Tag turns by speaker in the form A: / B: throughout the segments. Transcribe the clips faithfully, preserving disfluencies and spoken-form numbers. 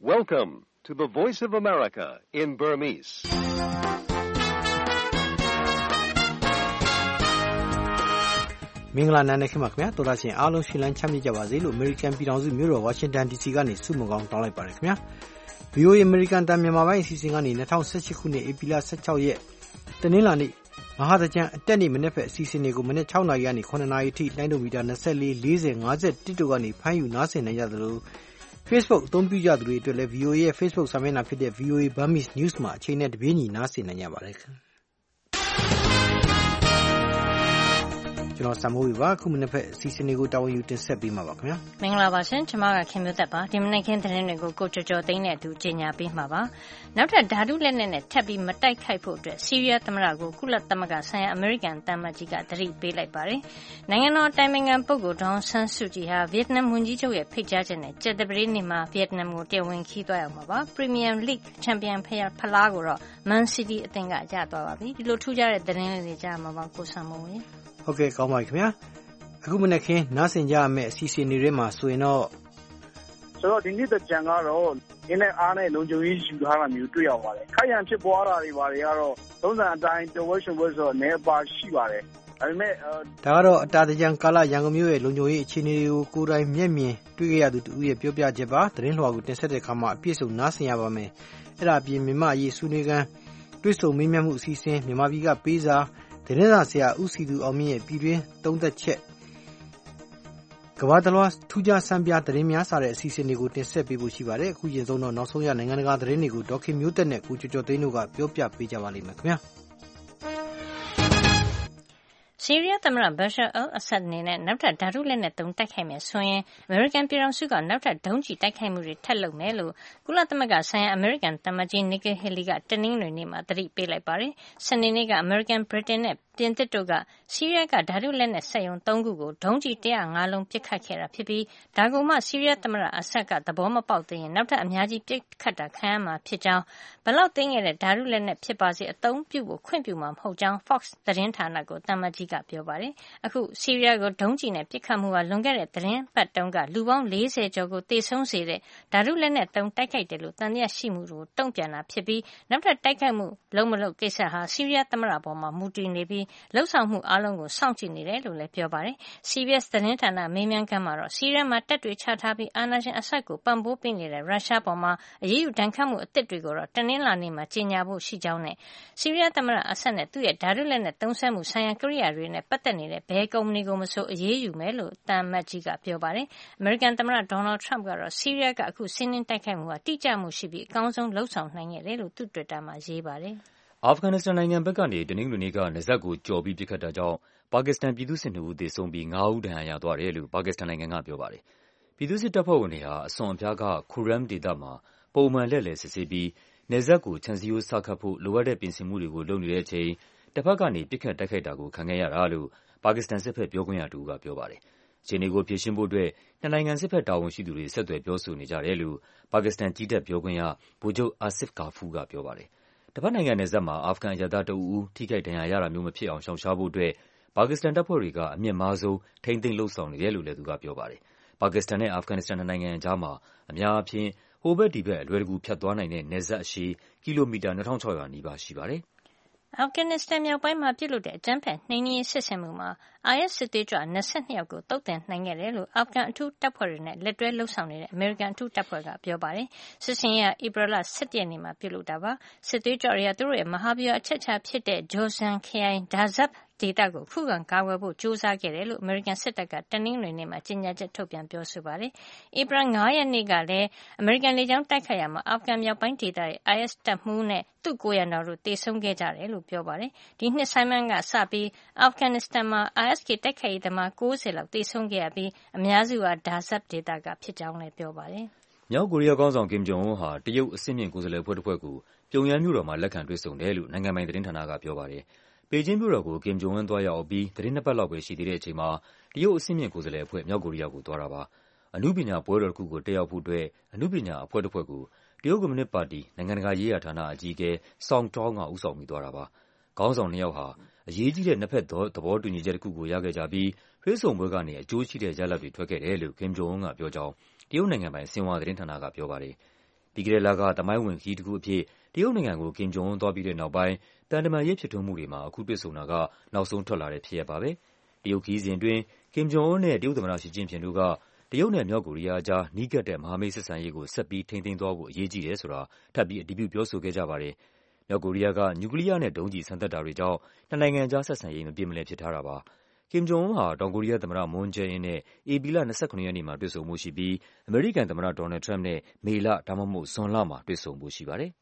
A: Welcome to the Voice of America in Burmese.
B: ။မင်္ဂလာနံနက်ခင်းပါခင်ဗျာတော်သားရှင်အားလုံးရှင်လန်းချမ်းမြေ့ကြပါစေလို့ American ပြည်ထောင်စုမြို့တော် Washington ဒီ စီ ကနေဆုမွန်ကောင်းတောင်းလိုက်ပါတယ်ခင်ဗျာ ဗွီအိုအေ American တန်မြန်မာပိုင်းအစီအစဉ်ကနေ၂၀၁၈ခုနှစ်ဧပြီလ၁၆ရက်တနင်္လာနေ့မဟာသကြံအတက်နေ့မနေ့ဖက်အစီအစဉ်တွေကိုမနေ့၆နာရီကနေ၇နာရီအထိလိုင်းဒိုမီတာ၂၄ ၄၀ ၅၁တို့ကနေဖမ်းယူနားဆင်နိုင်ကြသလို Facebook အသုံးပြုကြသူတွေအတွက်လည်း ဗွီအိုအေ ရဲ့ Facebook စာမျက်နှာဖြစ်တဲ့ ဗွီအိုအေ Burmese News မှာအချိန်နဲ့တပြေးညီနားဆင်နိုင်ကြပါတယ်ခင်ကျွန်တော်စမိုးဝေပါခုမနေ့ဖက်အစီအစဉ်တွေကိုတာဝန်ယူတင်ဆက်ပေးမှာပါခင်ဗျာ
C: မင်္ဂလာပါရှင်ကျွန်မကခင်မျိုးသက်ပါဒီမနေ့ခင်းသတင်းတွေကိုကိုကျော်ကျော်သိန်းနဲ့အတူကြေညာပေးမှာပါနောက်ထပ်ဓာတုလက်နက်နဲ့ထပ်ပြီးမတိုက်ခိုက်ဖို့အတွက်ဆီးရီးယားသမ္မတကိုကုလသမဂ္ဂဆိုင်ရာအမေရိကန်တမ္မကြီးကသတိပေးလိုက်ပါတယ်နိုင်ငံတော်တိုင်ပင်ခံပုဂ္ဂိုလ်ဒေါ်ဆန်းစုကြည်ဟာဗီယက်နမ်ဝန်ကြီးချုပ်ရဲ့ဖိတ်ကြားချက်နဲ့ကျက်တပတေးနေ့မှာဗီယက်နမ်ကိုတရားဝင်ခီးသွားရောက်မှာပါပရီမီယံလိဂ်ချန်ပီယံဖလားကိုတော့မန်စီးတီးအသင်းကရသွားပါပြီဒီလိုထူးခြားတဲ့သတင်းလေးတွေကြားမှာပါကိုဆမ်မိုးဝင်
B: ဟုတ်ကဲ့ကောင်းပါပြီခင်ဗျာအခုမနေ့ကနားဆင်ကြရမယ့်အစီအစဉ်တွေထဲမှာဆိုရင်တော့
D: ဆိုတော့ဒီနေ့တကြံကတော့အင်းနဲ့အားနဲ့လုံခြုံရေးယူထားတာမျိုးတွေ့ရပါတယ်ခိုင်ရန်ဖြစ်ပွားတာတွေဘာတွေကတော့သုံးစံအတိုင်းတဝက်ရှင်ဝက်ဆိုတော့နေပါရှိပါတယ်ဒါပေမဲ့
B: ဒါကတော့အတာတကြံကာလရန်ကုန်မြို့ရဲ့လုံခြုံရေးအခြေအနေတွေကိုကိုယ်တိုင်မျက်မြင်တွေ့ခဲ့ရသူတူရဲ့ပြောပြချက်ပါသတင်းလွှာကိုတင်ဆက်တဲ့အခါမှာအပြည့်စုံနားဆင်ရပါမယ်အဲ့ဒါအပြင်မြန်မာရေးဆွေးနွေးခန်းတွေ့ဆုံမေးမြန်းမှုအစီအစဉ်မြန်မာပြည်ကပေးစာသတင်းစာဆရာဦးစီသူအောင်မြင့်ရဲ့ပြည်တွင်းသုံးသက်ချက်ကမ္ဘာတလွှားထူးခြားစံပြသတင်းများစာတဲ့အစီအစဉ်တွေကိုတင်ဆက်ပေးဖို့ရှိပါတယ်အခုရင်ဆုံးတော့နောက်ဆုံးရနိုင်ငံတကာသတင်းတွေကိုဒေါက်ခင်မျိုးသက်နဲ့ကိုကျော်ကျော်သိန်းတို့ကပြောပြပေးကြပါလိမ့်မယ်ခင်ဗျာ
C: ဆီးရီးယားသမ္မတဘရှာအယ်အဆတ်အနေနဲ့နောက်ထပ်ဓာတုလက်နက်သုံးတိုက်ခိုက်မယ်ဆိုရင်အမေရိကန်ပြည်ထောင်စုကနောက်ထပ်ဒုံးကျည်တိုက်ခိုက်မှုတွေထပ်လုပ်မယ်လို့ကုလသမဂ္ဂဆိုင်ရာအမေရိကန်တမ္မကြီးနီကီဟီလီကတနင်္ဂနွေနေ့မှာသတိပေးလိုက်ပါတယ်။စနေနေ့ကအမေရိကန်ဗြိတိန်နဲ့ပြင်သစ်တို့ကဆီးရီးယားကဓာတုလက်နက်စက်ရုံသုံးခုကိုဒုံးကျည်၁၀၅လုံးပစ်ခတ်ခဲ့တာဖြစ်ပြီးဒါကိုမှဆီးရီးယားသမ္မတအဆတ်ကသဘောမပေါက်သေးရင်နောက်ထပ်အများကြီးပစ်ခတ်တာခံရမှာဖြစ်ကြောင်းဘလောက်သိငယ်တဲ့ဓာတုလက်နက်ဖြစ်ပါစေအသုံးပြုဖို့ခွင့်ပြုမှာမဟုတ်ကြောင်း Fox သတင်းဌာနကိုတမ္မကြီးကပြောပါတယ်။အခုဆီးရီးယားကိုဒုံးကျည်နဲ့ပစ်ခတ်မှုဟာလွန်ခဲ့တဲ့သတင်းပတ်တုန်းကလူပေါင်း၄၀ကျော်ကိုသေဆုံးစေတဲ့ဓာတုလက်နက်သုံးတိုက်ခိုက်တယ်လို့တန်တရားရှိမှုကိုတုံ့ပြန်တာဖြစ်ပြီးနောက်ထပ်တိုက်ခိုက်မှုလုံးမလုံးကိစ္စဟာဆီးရီးယားသမ္မတပေါ်မှာမူတည်နေပြီးလှုပ်ဆောင်မှုအားလုံးကိုစောင့်ကြည့်နေတယ်လို့လည်းပြောပါတယ်။ စီ ဘီ အက်စ် သတင်းဌာနမေးမြန်းခန်းမှာတော့ဆီးရီးယားမှာတပ်တွေချထားပြီးအာဏာရှင်အဆတ်ကိုပံ့ပိုးပေးနေတဲ့ရုရှားပေါ်မှာအရေးယူဒဏ်ခတ်မှုအသစ်တွေကိုတော့တနင်္လာနေ့မှာကြေညာဖို့ရှိကြောင်းနဲ့ဆီးရီးယားသမ္မတအဆတ်နဲ့သူ့ရဲ့ဓာတုလက်နက်သုံးစွဲမှုဆိုင်ရာကိရိယာတွေနဲ့ပတ်သက်နေတဲ့ဘယ်ကုမ္ပဏီကိုမဆိုအရေးယူမယ်လို့တမ္မကြီးကပြောပါတယ်။အမေရိကန်သမ္မတဒေါ်နယ်ထရမ့်ကတော့ဆီးရီးယားကအခုစီးနင်းတိုက်ခိုက်မှုဟာတိကျမှုရှိပြီးအကောင်းဆုံးလှုပ်ဆောင်နိုင်ခဲ့တယ်လို့သူ့တွစ်တာမှာရေးပါတယ်
E: အာဖဂန်နစ္စတန်နိုင်ငံဘက်ကနေတနင်္ဂနွေနေ့ကနယ်စပ်ကိုကျော်ပြီးပစ်ခတ်တာကြောင့်ပါကစ္စတန်ပြည်သူ့စစ်နှစ်ဦးသေဆုံးပြီးငါးဦးဒဏ်ရာရသွားတယ်လို့ပါကစ္စတန်နိုင်ငံကပြောပါတယ်။ပြည်သူ့စစ်တပ်ဖွဲ့ဝင်တွေဟာအစွန်အဖျားကခူရမ်ဒေသမှာပုံမှန်လှည့်လည်စစ်ဆေးပြီးနယ်စပ်ကိုခြံစည်းရိုးစခတ်ဖို့လိုအပ်တဲ့ပြင်ဆင်မှုတွေကိုလုပ်နေတဲ့အချိန်တစ်ဖက်ကနေပစ်ခတ်တိုက်ခိုက်တာကိုခံခဲ့ရတာလို့ပါကစ္စတန်စစ်ဘက်ပြောခွင့်ရတူကပြောပါတယ်။အခြေအနေကိုဖြေရှင်းဖို့အတွက်နှစ်နိုင်ငံစစ်ဘက်တာဝန်ရှိသူတွေဆက်သွယ်ပြောဆိုနေကြတယ်လို့ပါကစ္စတန်ကြီးတပ်ပြောခွင့်ရဗိုလ်ချုပ်အာဆစ်ကာဖူးကပြောပါတယ်။တပတ်နိုင်ငံနယ်စပ်မှာအာဖဂန်အရပ်သားတဦးဦးထိခိုက်ဒဏ်ရာရတာမျိုးမဖြစ်အောင်ရှောင်ရှားဖို့အတွက်ပါကစ္စတန်တပ်ဖွဲ့တွေကအမြင့်မားဆုံးထိန်းသိမ်းလှုပ်ဆောင်နေတယ်လို့လည်းသူကပြောပါတယ်။ပါကစ္စတန်နဲ့အာဖဂန်နစ္စတန်နိုင်ငံအကြားမှာအများအားဖြင့်ဟိုဘက်ဒီဘက်အလွယ်တကူဖြတ်သွားနိုင်တဲ့နယ်စပ်အရှည်ကီလိုမီတာနှစ်ထောင်ခြောက်ရာနီးပါးရှိပါတယ်။
C: အာဖဂန်နစ္စတန်မြောက်ပိုင်းမှာပြုလုပ်တဲ့အကြမ်းဖက်နှိမ်နင်းရေးစစ်ဆင်မှုမှာအိုင်အက်စ်စစ်သွေးကြွ၂၂ယောက်ကိုသုတ်သင်နိုင်ခဲ့တယ်လို့အာဖဂန်အထူးတပ်ဖွဲ့တွေနဲ့လက်တွဲလှုပ်ဆောင်နေတဲ့အမေရိကန်အထူးတပ်ဖွဲ့ကပြောပါတယ်။စစ်ဆင်ရေးကဧပြီလ၁၁ရက်နေ့မှာပြုလုပ်တာပါ။စစ်သွေးကြွတွေကသူတို့ရဲ့မဟာဗျူဟာအချက်အခြာဖြစ်တဲ့ဂျိုဇန်ခရိုင်ဒါဇပ်ဒေသကိုခုခံကာကွယ်ဖို့ကြိုးစားခဲ့တယ်လို့အမေရိကန်စစ်တပ်ကတနင်္ဂနွေနေ့မှာကြေညာချက်ထုတ်ပြန်ပြောဆိုပါတယ်။ဧပြီငါးရက်နေ့ကလည်းအမေရိကန်လေကြောင်းတိုက်ခိုက်ရာမှာအာဖဂန်မြောက်ပိုင်းဒေသရဲ့ အိုင်အက်စ် တပ်မှူးနဲ့သူ့ကိုယ်ရံတော်တို့သေဆုံးခဲ့ကြတယ်လို့ပြောပါတယ်။ဒီနှစ်ဆန်းပိုင်းကစပြီးအာဖဂန်နစ္စတန်မှာ အိုင်အက်စ် ကေတိုက်ခိုက်ရေးသမား၉၀လောက်သေဆုံးခဲ့ရပြီးအများစုဟာဒါဇပ်ဒေသကဖြစ်ကြောင်းလည်းပြောပါတယ်
E: ။မြောက်ကိုရီးယားခေါင်းဆောင်ကင်ဂျုံအွန်းဟာတရုတ်အဆင့်မြင့်ကိုယ်စားလှယ်အဖွဲ့တစ်ဖွဲ့ကိုပြုံယမ်းမြို့တော်မှာလက်ခံတွေ့ဆုံတယ်လို့နိုင်ငံပိုင်သတင်းဌာနကပြောပါတယ်။ပေကျင်းမြို့တော်ကိုကင်ဂျုံအွန်းသွားရောက်ပြီးသတင်းနှစ်ပတ်လောက်ပဲရှိသေးတဲ့အချိန်မှာတရုတ်အဆင့်မြင့်ကိုယ်စားလှယ်အဖွဲ့မြောက်ကိုရီးယားကိုသွားတာပါ။အနုပညာပွဲတော်တစ်ခုကိုတက်ရောက်ဖို့အတွက်အနုပညာအဖွဲ့တစ်ဖွဲ့ကိုတရုတ်ကွန်မြူနစ်ပါတီနိုင်ငံတကာရေးရာဌာနအကြီးအကဲဆောင်းတောင်းကဦးဆောင်ပြီးသွားတာပါ။ခေါင်းဆောင်နှစ်ယောက်ဟာအရေးကြီးတဲ့နှစ်ဖက်သဘောတူညီချက်တစ်ခုကိုရခဲ့ကြပြီးတွေ့ဆုံပွဲကနေအကျိုးရှိတဲ့ရလဒ်တွေထွက်ခဲ့တယ်လို့ကင်ဂျုံအွန်းကပြောကြောင်းတရုတ်နိုင်ငံပိုင်ဆင်ဟွာသတင်းဌာနကပြောပါတယ်။ပြီးခဲ့တဲ့လကသမိုင်းဝင်ခရီးတစ်ခုအဖြစ်တရုတ်နိုင်ငံကိုကင်ဂျုံအွန်းသွားပြီးတဲ့နောက်ပိုင်းသံတမန်ရေးဖြစ်ထွန်းမှုတွေမှာအခုတွေ့ဆုံတာကနောက်ဆုံးထွက်လာတဲ့ဖြစ်ရပ်ပါပဲ။တရုတ်ခရီးစဉ်အတွင်းကင်ဂျုံအွန်းနဲ့တရုတ်သမ္မတရှီကျင့်ဖျင်တို့ကတရုတ်နဲ့မြောက်ကိုရီးယားအကြားနီးကပ်တဲ့မဟာမိတ်ဆက်ဆံရေးကိုဆက်ပြီးထိန်းသိမ်းသွားဖို့အရေးကြီးတယ်ဆိုတာထပ်ပြီးအတည်ပြုပြောဆိုခဲ့ကြပါတယ်။မြောက်ကိုရီးယားကနျူကလီးယားနဲ့ဒုံးကျည်စမ်းသပ်တာတွေကြောင့်နှစ်နိုင်ငံအကြားဆက်ဆံရေးမပြေမလည်ဖြစ်ထားတာပါ။ကင်ဂျုံအွန်းဟာတောင်ကိုရီးယားသမ္မတမွန်းဂျယ်အင်းနဲ့ဧပြီလ၂၇ရက်နေ့မှာတွေ့ဆုံဖို့ရှိပြီးအမေရိကန်သမ္မတဒေါ်နယ်လ်ဒ် ထရမ့်ပ်နဲ့မေလဒါမှမဟုတ်ဇွန်လမှာတွေ့ဆုံဖို့ရှိပါတယ်။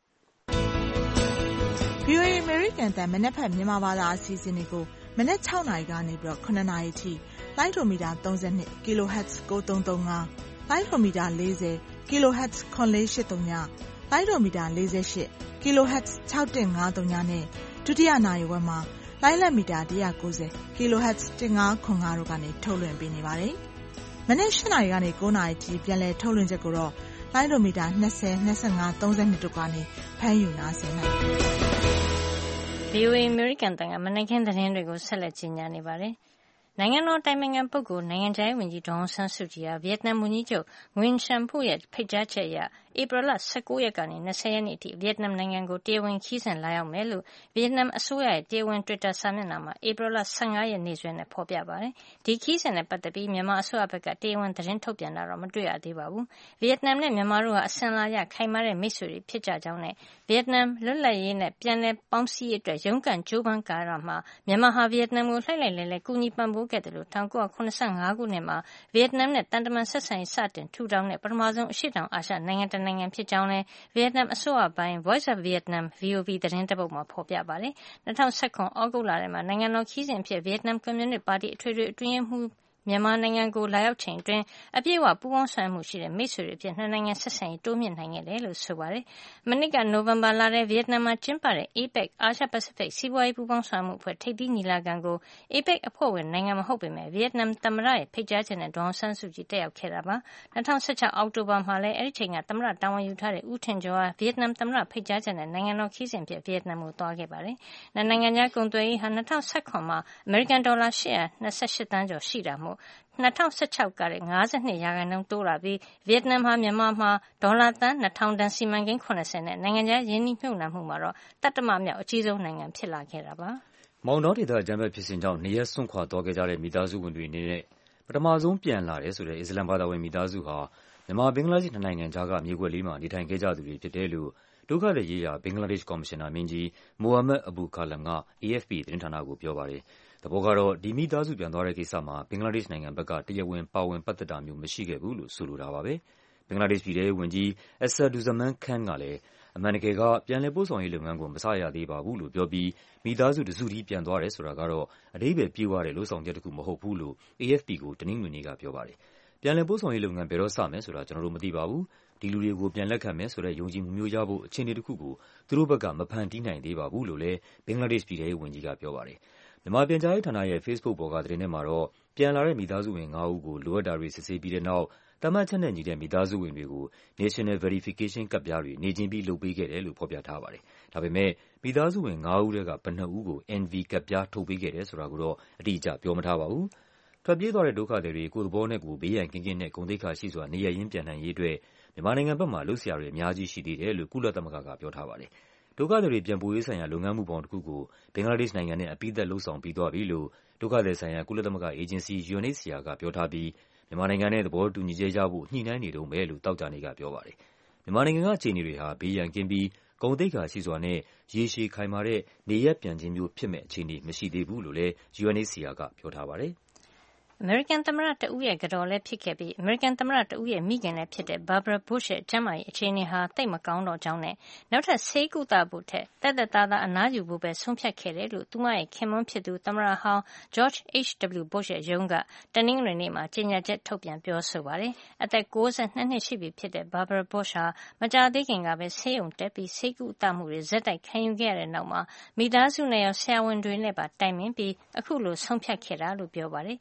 F: ဗွီအိုအေ American အသံမနက်ဖြန်မြန်မာဘာသာအစီအစဉ်တွေကိုမနက်၆နာရီကနေပြီးတော့၇နာရီထိလိုင်းဒိုမီတာ၃၂ kilohertz ၉၃၃၅လိုင်းဒိုမီတာ၄၀ kilohertz ၇၄၈၃ညလိုင်းဒိုမီတာ၄၈ kilohertz ၆၁၅၃ညနဲ့ဒုတိယနာရီဝက်မှာလိုင်းလက်မီတာ၁၉၀ kilohertz ၁၅၇၅တို့ကနေထုတ်လွှင့်ပေးနေပါတယ်။မနက်၈နာရီကနေ၉နာရီထိပြန်လည်ထုတ်လွှင့်ချက်ကိုတော့လိုင်းဒိုမီတာ၂၀ ၂၅ ၃၂တို့ကနေဖမ်းယူနားဆင်နိုင်ပါတယ်။
C: ဗွီအိုအေ American တန်ကမနက်ခင်းသတင်းတွေကိုဆက်လက်ကြီးညာနေပါတယ်။နိုင်ငံတော်တိုင်ပင်ခံပုဂ္ဂိုလ်နိုင်ငံခြားရေးဝန်ကြီးဒေါ်အောင်ဆန်းစုကြည်ဟာဗီယက်နမ်ဝန်ကြီးချုပ်ငွင်ရှန်ဖုရဲ့ဖိတ်ကြားချက်အရဧပြီလ၁၉ရက်ကနေ၂၀ရက်နေ့အထိဗီယက်နမ်နိုင်ငံကိုတရားဝင်ခရီးစဉ်လာရောက်မယ်လို့ဗီယက်နမ်အစိုးရရဲ့တရားဝင် Twitter စာမျက်နှာမှာဧပြီလ၁၅ရက်နေ့စွဲနဲ့ဖော်ပြပါတယ်။ဒီခရီးစဉ်နဲ့ပတ်သက်ပြီးမြန်မာအစိုးရဘက်ကတရားဝင်သတင်းထုတ်ပြန်တာတော့မတွေ့ရသေးပါဘူး။ဗီယက်နမ်နဲ့မြန်မာတို့ဟာအစဉ်အလာအရခိုင်မာတဲ့မိတ်ဆွေတွေဖြစ်ကြကြောင်းနဲ့ဗီယက်နမ်လွတ်လပ်ရေးနဲ့ပြန်လည်ပေါင်းစည်းရေးအတွက်ရုန်းကန်ကြိုးပမ်းကာလမှာမြန်မာဟာဗီယက်နမ်ကိုလှိုက်လှိုက်လှဲလှဲကူညီပံ့ပိုးခဲ့တယ်လို့၁၉၇၅ခုနှစ်မှာဗီယက်နမ်နဲ့တန်တမန်ဆက်ဆံရေးစတင်ထူထောင်တဲ့ပထမဆုံးအရှေ့တောင်အာရှနိုင်ငံတနိုင်ငံဖြစ်ကြောင်းလည်းဗီယက်နမ်အစိုးရပိုင်း Voice of Vietnam V O V သတင်းတပုဒ်မှာဖော်ပြပါတယ်။၂၀၁၇သြဂုတ်လထဲမှာနိုင်ငံတော်ခရီးစဉ်အဖြစ်ဗီယက်နမ်ကွန်မြူနစ်ပါတီအထွေထွေအတွင်းရေးမှူးမြန်မာနိုင်ငံကိုလာရောက်ချိန်အတွင်းအပြည့်အဝပူးပေါင်းဆောင်ရွက်မှုရှိတဲ့မိတ်ဆွေတွေအဖြစ်နှစ်နိုင်ငံဆက်ဆံရေးတိုးမြှင့်နိုင်ခဲ့တယ်လို့ဆိုပါတယ်။မနှစ်ကနိုဝင်ဘာလထဲဗီယက်နမ်မှာကျင်းပတဲ့ A PEC အာရှပစိဖိတ်စီးပွားရေးပူးပေါင်းဆောင်ရွက်မှုအဖွဲ့ထိပ်သီးညီလာခံကို A PEC အဖွဲ့ဝင်နိုင်ငံမဟုတ်ပေမဲ့ဗီယက်နမ်သမ္မတရဲ့ဖိတ်ကြားချက်နဲ့ဒေါ်အောင်ဆန်းစုကြည်တက်ရောက်ခဲ့တာပါ။၂၀၁၆အောက်တိုဘာမှာလည်းအဲဒီချိန်ကသမ္မတတာဝန်ယူထားတဲ့ဦးထင်ကျော်ဟာဗီယက်နမ်သမ္မတဖိတ်ကြားချက်နဲ့နိုင်ငံတော်ခရီးစဉ်အဖြစ်ဗီယက်နမ်ကိုသွားခဲ့ပါတယ်။နှစ်နိုင်ငံကြားကုန်သွယ်ရေးဟာ၂၀၁၇မှာအမေရိကန်ဒေါ်လာ၈၂၈သန်းကျော်ရှိတာမို့၂၀၁၆ကတဲ့၅၂ရာခိုင်နှုန်းတိုးလာပြီးဗီယက်နမ်ဟာမြန်မာမှာဒေါ်လာသန်းနှစ်ထောင်တန်စီမံကိန်း၇၀နဲ့နိုင်ငံခြားရင်းနှီးမြှုပ်နှံမှုမှာတော့တတ္တမမြောက်အကြီးဆုံးနိုင်ငံဖြစ်လာခဲ့တာပါ
E: ။မောင်တောဒေသအကြမ်းဖက်ဖြစ်စဉ်ကြောင့်နေရပ်စွန့်ခွာသွားခဲ့ကြတဲ့မိသားစုဝင်တွေအနေနဲ့ပထမဆုံးပြန်လာတယ်ဆိုတဲ့အစ္စလာမ်ဘာသာဝင်မိသားစုဟာမြန်မာဘင်္ဂလားဒေ့ရှ်နှစ်နိုင်ငံကြားကမြေကွက်လေးမှာနေထိုင်ခဲ့ကြသူတွေဖြစ်တယ်လို့ဒုက္ခသည်ရေးရာဘင်္ဂလားဒေ့ရှ်ကော်မရှင်နာမင်းကြီးမိုဟာမက်အဘူကာလမ်က A F P သတင်းဌာနကိုပြောပါတယ်။သဘောကတော့ဒီမိသားစုပြန်သွားတဲ့ကိစ္စမှာဘင်္ဂလားဒေ့ရှ်နိုင်ငံဘက်ကတရားဝင်ပါဝင်ပတ်သက်တာမျိုးမရှိခဲ့ဘူးလို့ဆိုလိုတာပါပဲ။ဘင်္ဂလားဒေ့ရှ်ပြည်ထဲရေးဝန်ကြီး Asaduzzaman Khan ကလည်းအမှန်တကယ်ကပြန်လည်ပို့ဆောင်ရေးလုပ်ငန်းကိုမစရသေးပါဘူးလို့ပြောပြီးမိသားစုတစုတည်းပြန်သွားတယ်ဆိုတာကတော့အဓိပ္ပါယ်ပြေဝတဲ့လုပ်ဆောင်ချက်တခုမဟုတ်ဘူးလို့ A F P ကိုတနင်္ဂနွေနေ့ကပြောပါတယ်။ပြန်လည်ပို့ဆောင်ရေးလုပ်ငန်းဘယ်တော့စမယ်ဆိုတာကျွန်တော်တို့မသိပါဘူး။ဒီလူတွေကိုပြန်လက်ခံမယ်ဆိုတဲ့ယုံကြည်မှုမျိုးရဖို့အခြေအနေတခုကိုသူတို့ဘက်ကမဖန်တီးနိုင်သေးပါဘူးလို့လည်းဘင်္ဂလားဒေ့ရှ်ပြည်ထဲရေးဝန်ကြီးကပြောပါတယ်။မြန်မာပြန်ကြားရေးဌာနရဲ့ Facebook ပေါ်ကသတင်းထဲမှာတော့ပြန်လာတဲ့မိသားစုဝင်ငါးဦးကိုလိုအပ်တာတွေစစ်ဆေးပြီးတဲ့နောက်သတ်မှတ်ချက်နဲ့ညီတဲ့မိသားစုဝင်တွေကို National Verification ကဒ်ပြားတွေနေချင်းပြီးလုပ်ပေးခဲ့တယ်လို့ဖော်ပြထားပါတယ်။ဒါပေမဲ့မိသားစုဝင်ငါးဦးထဲကဘယ်နှစ်ဦးကို N V ကဒ်ပြားထုတ်ပေးခဲ့တယ်ဆိုတာကိုတော့အတိအကျပြောမထားပါဘူး။ထွက်ပြေးသွားတဲ့ဒုက္ခသည်တွေကိုယ်သဘောနဲ့ကိုယ်ဘေးရန်ကင်းကင်းနဲ့ဂုဏ်သိက္ခာရှိစွာနေရပ်ရင်းပြန်နိုင်ရေးအတွက်မြန်မာနိုင်ငံဘက်မှာလုပ်စရာတွေအများကြီးရှိသေးတယ်လို့ကုလသမဂ္ဂကပြောထားပါတယ်။ဒုက္ခသည်တွေပြန်ပို့ရေးဆိုင်ရာလုပ်ငန်းမှုပေါင်းတစ်ခုကိုဘင်္ဂလားဒေ့ရှ်နိုင်ငံနဲ့အပြီးသတ်လုပ်ဆောင်ပြီးသွားပြီလို့ဒုက္ခသည်ဆိုင်ရာကုလသမဂ္ဂအေဂျင်စီ U N H C R ကပြောထားပြီးမြန်မာနိုင်ငံနဲ့သဘောတူညီချက်ရဖို့ညှိနှိုင်းနေတုန်းပဲလို့သောကြာနေ့ကပြောပါတယ်။မြန်မာနိုင်ငံကအခြေအနေတွေဟာဘေးရန်ကင်းပြီးဂုဏ်သိက္ခာရှိစွာနဲ့ရေရှည်ခိုင်မာတဲ့နေရပ်ပြန်ခြင်းမျိုးဖြစ်မဲ့အခြေအနေမရှိသေးဘူးလို့လည်း U N H C R ကပြောထားပါတယ်။
C: အမေရိကန်သမ္မတတဦးရဲ့ကတော်လည်းဖြစ်ခဲ့ပြီးအမေရိကန်သမ္မတတဦးရဲ့မိခင်လည်းဖြစ်တဲ့ Barbara Bush ရဲ့ကျန်းမာရေးအခြေအနေဟာသိပ်မကောင်းတော့ကြောင်းနဲ့နောက်ထပ်ဆေးကုသဖို့ထက်တက်တက်သားသားအနားယူဖို့ပဲဆုံးဖြတ်ခဲ့တယ်လို့သူမရဲ့ခင်မွန်းဖြစ်သူသမ္မတဟောင်း George H W Bush ရဲ့ရုံးကတနင်္ဂနွေနေ့မှာကြေညာချက်ထုတ်ပြန်ပြောဆိုပါတယ်။အသက်၉၂နှစ်ရှိပြီဖြစ်တဲ့ Barbara Bush ဟာမကြာသေးခင်ကပဲဆေးရုံတက်ပြီးဆေးကုသမှုတွေဇက်တိုက်ခံယူခဲ့ရတဲ့နောက်မှာမိသားစုနဲ့ရောဆရာဝန်တွေနဲ့ပါတိုင်ပင်ပြီးအခုလိုဆုံးဖြတ်ခဲ့တာလို့ပြောပါတယ်။ဘာကြောင့်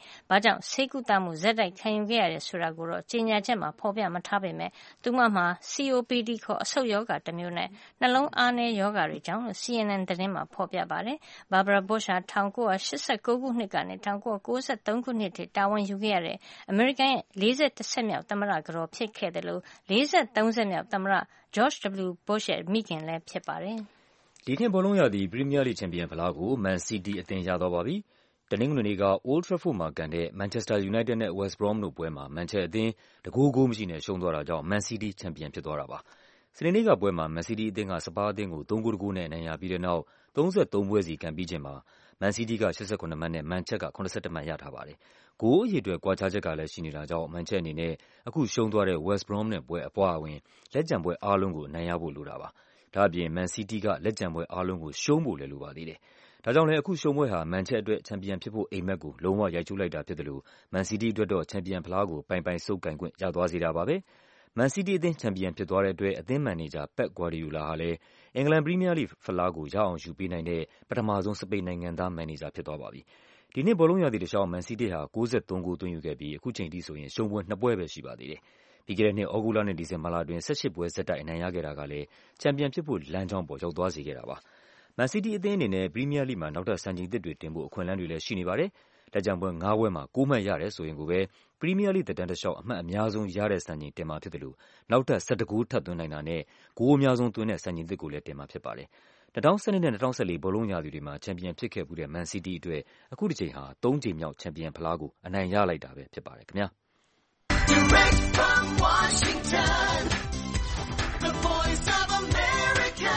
C: ကြောင့်ဆေးကုသမှုဇက်တိုက်ခံယူခဲ့ရတယ်ဆိုတာကိုတော့ကြေညာချက်မှာဖော်ပြမထားပေမဲ့သူမမှာ C O P D ခေါ်အဆုတ်ရောဂါတစ်မျိုးနဲ့နှလုံးအားနည်းရောဂါတွေကြောင့်လို့ C N N သတင်းမှာဖော်ပြပါတယ်။ Barbara Bush ဟာ၁၉၈၉ခုနှစ်ကနေ၁၉၉၃ခုနှစ်ထိတာဝန်ယူခဲ့ရတဲ့အမေရိကန်ရဲ့၄၁ဆက်မြောက်သမ္မတကတော်ဖြစ်ခဲ့တယ်လို့၄၃ဆက်မြောက်သမ္မတ George W Bush ရဲ့မိခင်လည်းဖြစ်ပါတယ်။
E: ဒီနှစ်ဘောလုံးရာသီပရီးမီးယားလိဂ်ချန်ပီယံဖလားကို မန်စီးတီးအသင်းရသွားပါပြီ။တနင်္ဂနွေနေ့က Old Trafford မှာကန်တဲ့ မန်ချက်စတာယူနိုက်တက်နဲ့ West Brom တို့ပွဲမှာ မန်ချက်အသင်းတဂိုးဂိုးမရှိနဲ့ရှုံးသွားတာကြောင့်မန်စီးတီးချန်ပီယံဖြစ်သွားတာပါ။စနေနေ့ကပွဲမှာမန်စီးတီးအသင်းကစပါးအသင်းကိုသုံးဂိုးတစ်ဂိုးနဲ့အနိုင်ရပြီးတဲ့နောက်သုံးသုံးပွဲစီကန်ပြီးချိန်မှာမန်စီးတီးက၈၇မှတ်နဲ့မန်ချက်က၇၁မှတ်ရထားပါတယ်။ဂိုးအရေအတွက်ကွာခြားချက်ကလည်းရှိနေတာကြောင့်မန်ချက်အနေနဲ့အခုရှုံးသွားတဲ့ West Brom နဲ့ပွဲအပွားအဝင်လက်ကျန်ပွဲအားလုံးကိုအနိုင်ရဖို့လိုတာပါ။ဒါ့အပြင်မန်စီးတီးကလက်ကျန်ပွဲအားလုံးကိုရှုံးဖို့လည်းလိုပါသေးတယ်။ဒါကြောင့်လည်းအခုရှုံးပွဲဟာမန်ချက်အတွက်ချန်ပီယံဖြစ်ဖို့အိမ်မက်ကိုလုံးဝရိုက်ချိုးလိုက်တာဖြစ်တယ်လို့မန်စီးတီးအတွက်တော့ချန်ပီယံဖလားကိုပိုင်ပိုင်ဆုပ်ကိုင်ခွင့်ရသွားစေတာပါပဲ။မန်စီးတီးအသင်းချန်ပီယံဖြစ်သွားတဲ့အတွက်အသင်းမန်နေဂျာ Pep Guardiola ဟာလည်းအင်္ဂလန်ပရီးမီးယားလိဂ်ဖလားကိုရအောင်ယူပေးနိုင်တဲ့ပထမဆုံးစပိန်နိုင်ငံသားမန်နေဂျာဖြစ်သွားပါပြီ။ဒီနှစ်ဘောလုံးရာသီတလျှောက်မန်စီးတီးဟာ၉၃ဂိုးသွင်းယူခဲ့ပြီးအခုချိန်ထိဆိုရင်ရှုံးပွဲနှစ်ပွဲပဲရှိပါသေးတယ်။ပြီးခဲ့တဲ့နှစ်သြဂုတ်လနဲ့ဒီဇင်ဘာလအတွင်း၁၈ပွဲဆက်တိုက်အနိုင်ရခဲ့တာကလည်းချန်ပီယံဖြစ်ဖို့လမ်းကြောင်းပေါ်ရောက်သွားစေခဲ့တာပါ။မန်စီးတီးအသင်းအနေနဲ့ပရီးမီးယားလိဂ်မှာနောက်ထပ်စံချိန်သစ်တွေတင်ဖို့အခွင့်အလမ်းတွေလည်းရှိနေပါတယ်။လက်ကျန်ပွဲငါးပွဲမှာကိုးမှတ်ရတယ်ဆိုရင်ကိုပဲပရီးမီးယားလိဂ်သက်တမ်းတလျှောက်အမှတ်အများဆုံးရတဲ့စံချိန်တင်မှာဖြစ်တယ်လို့နောက်ထပ်၁၁ဂိုးထပ်သွင်းနိုင်တာနဲ့ဂိုးအများဆုံးသွင်းတဲ့စံချိန်သစ်ကိုလည်းတင်မှာဖြစ်ပါတယ်။၂၀၁၂နဲ့၂၀၁၄ဘောလုံးရာသီတွေမှာချန်ပီယံဖြစ်ခဲ့ဖူးတဲ့မန်စီးတီးအတွက်အခုတစ်ချိန်ဟာသုံးကြိမ်မြောက်ချန်ပီယံဖလားကိုအနိုင်ရလိုက်တာပဲဖြစ်ပါတယ်ခင်ဗျာ။ Direct from Washington, the voice of America,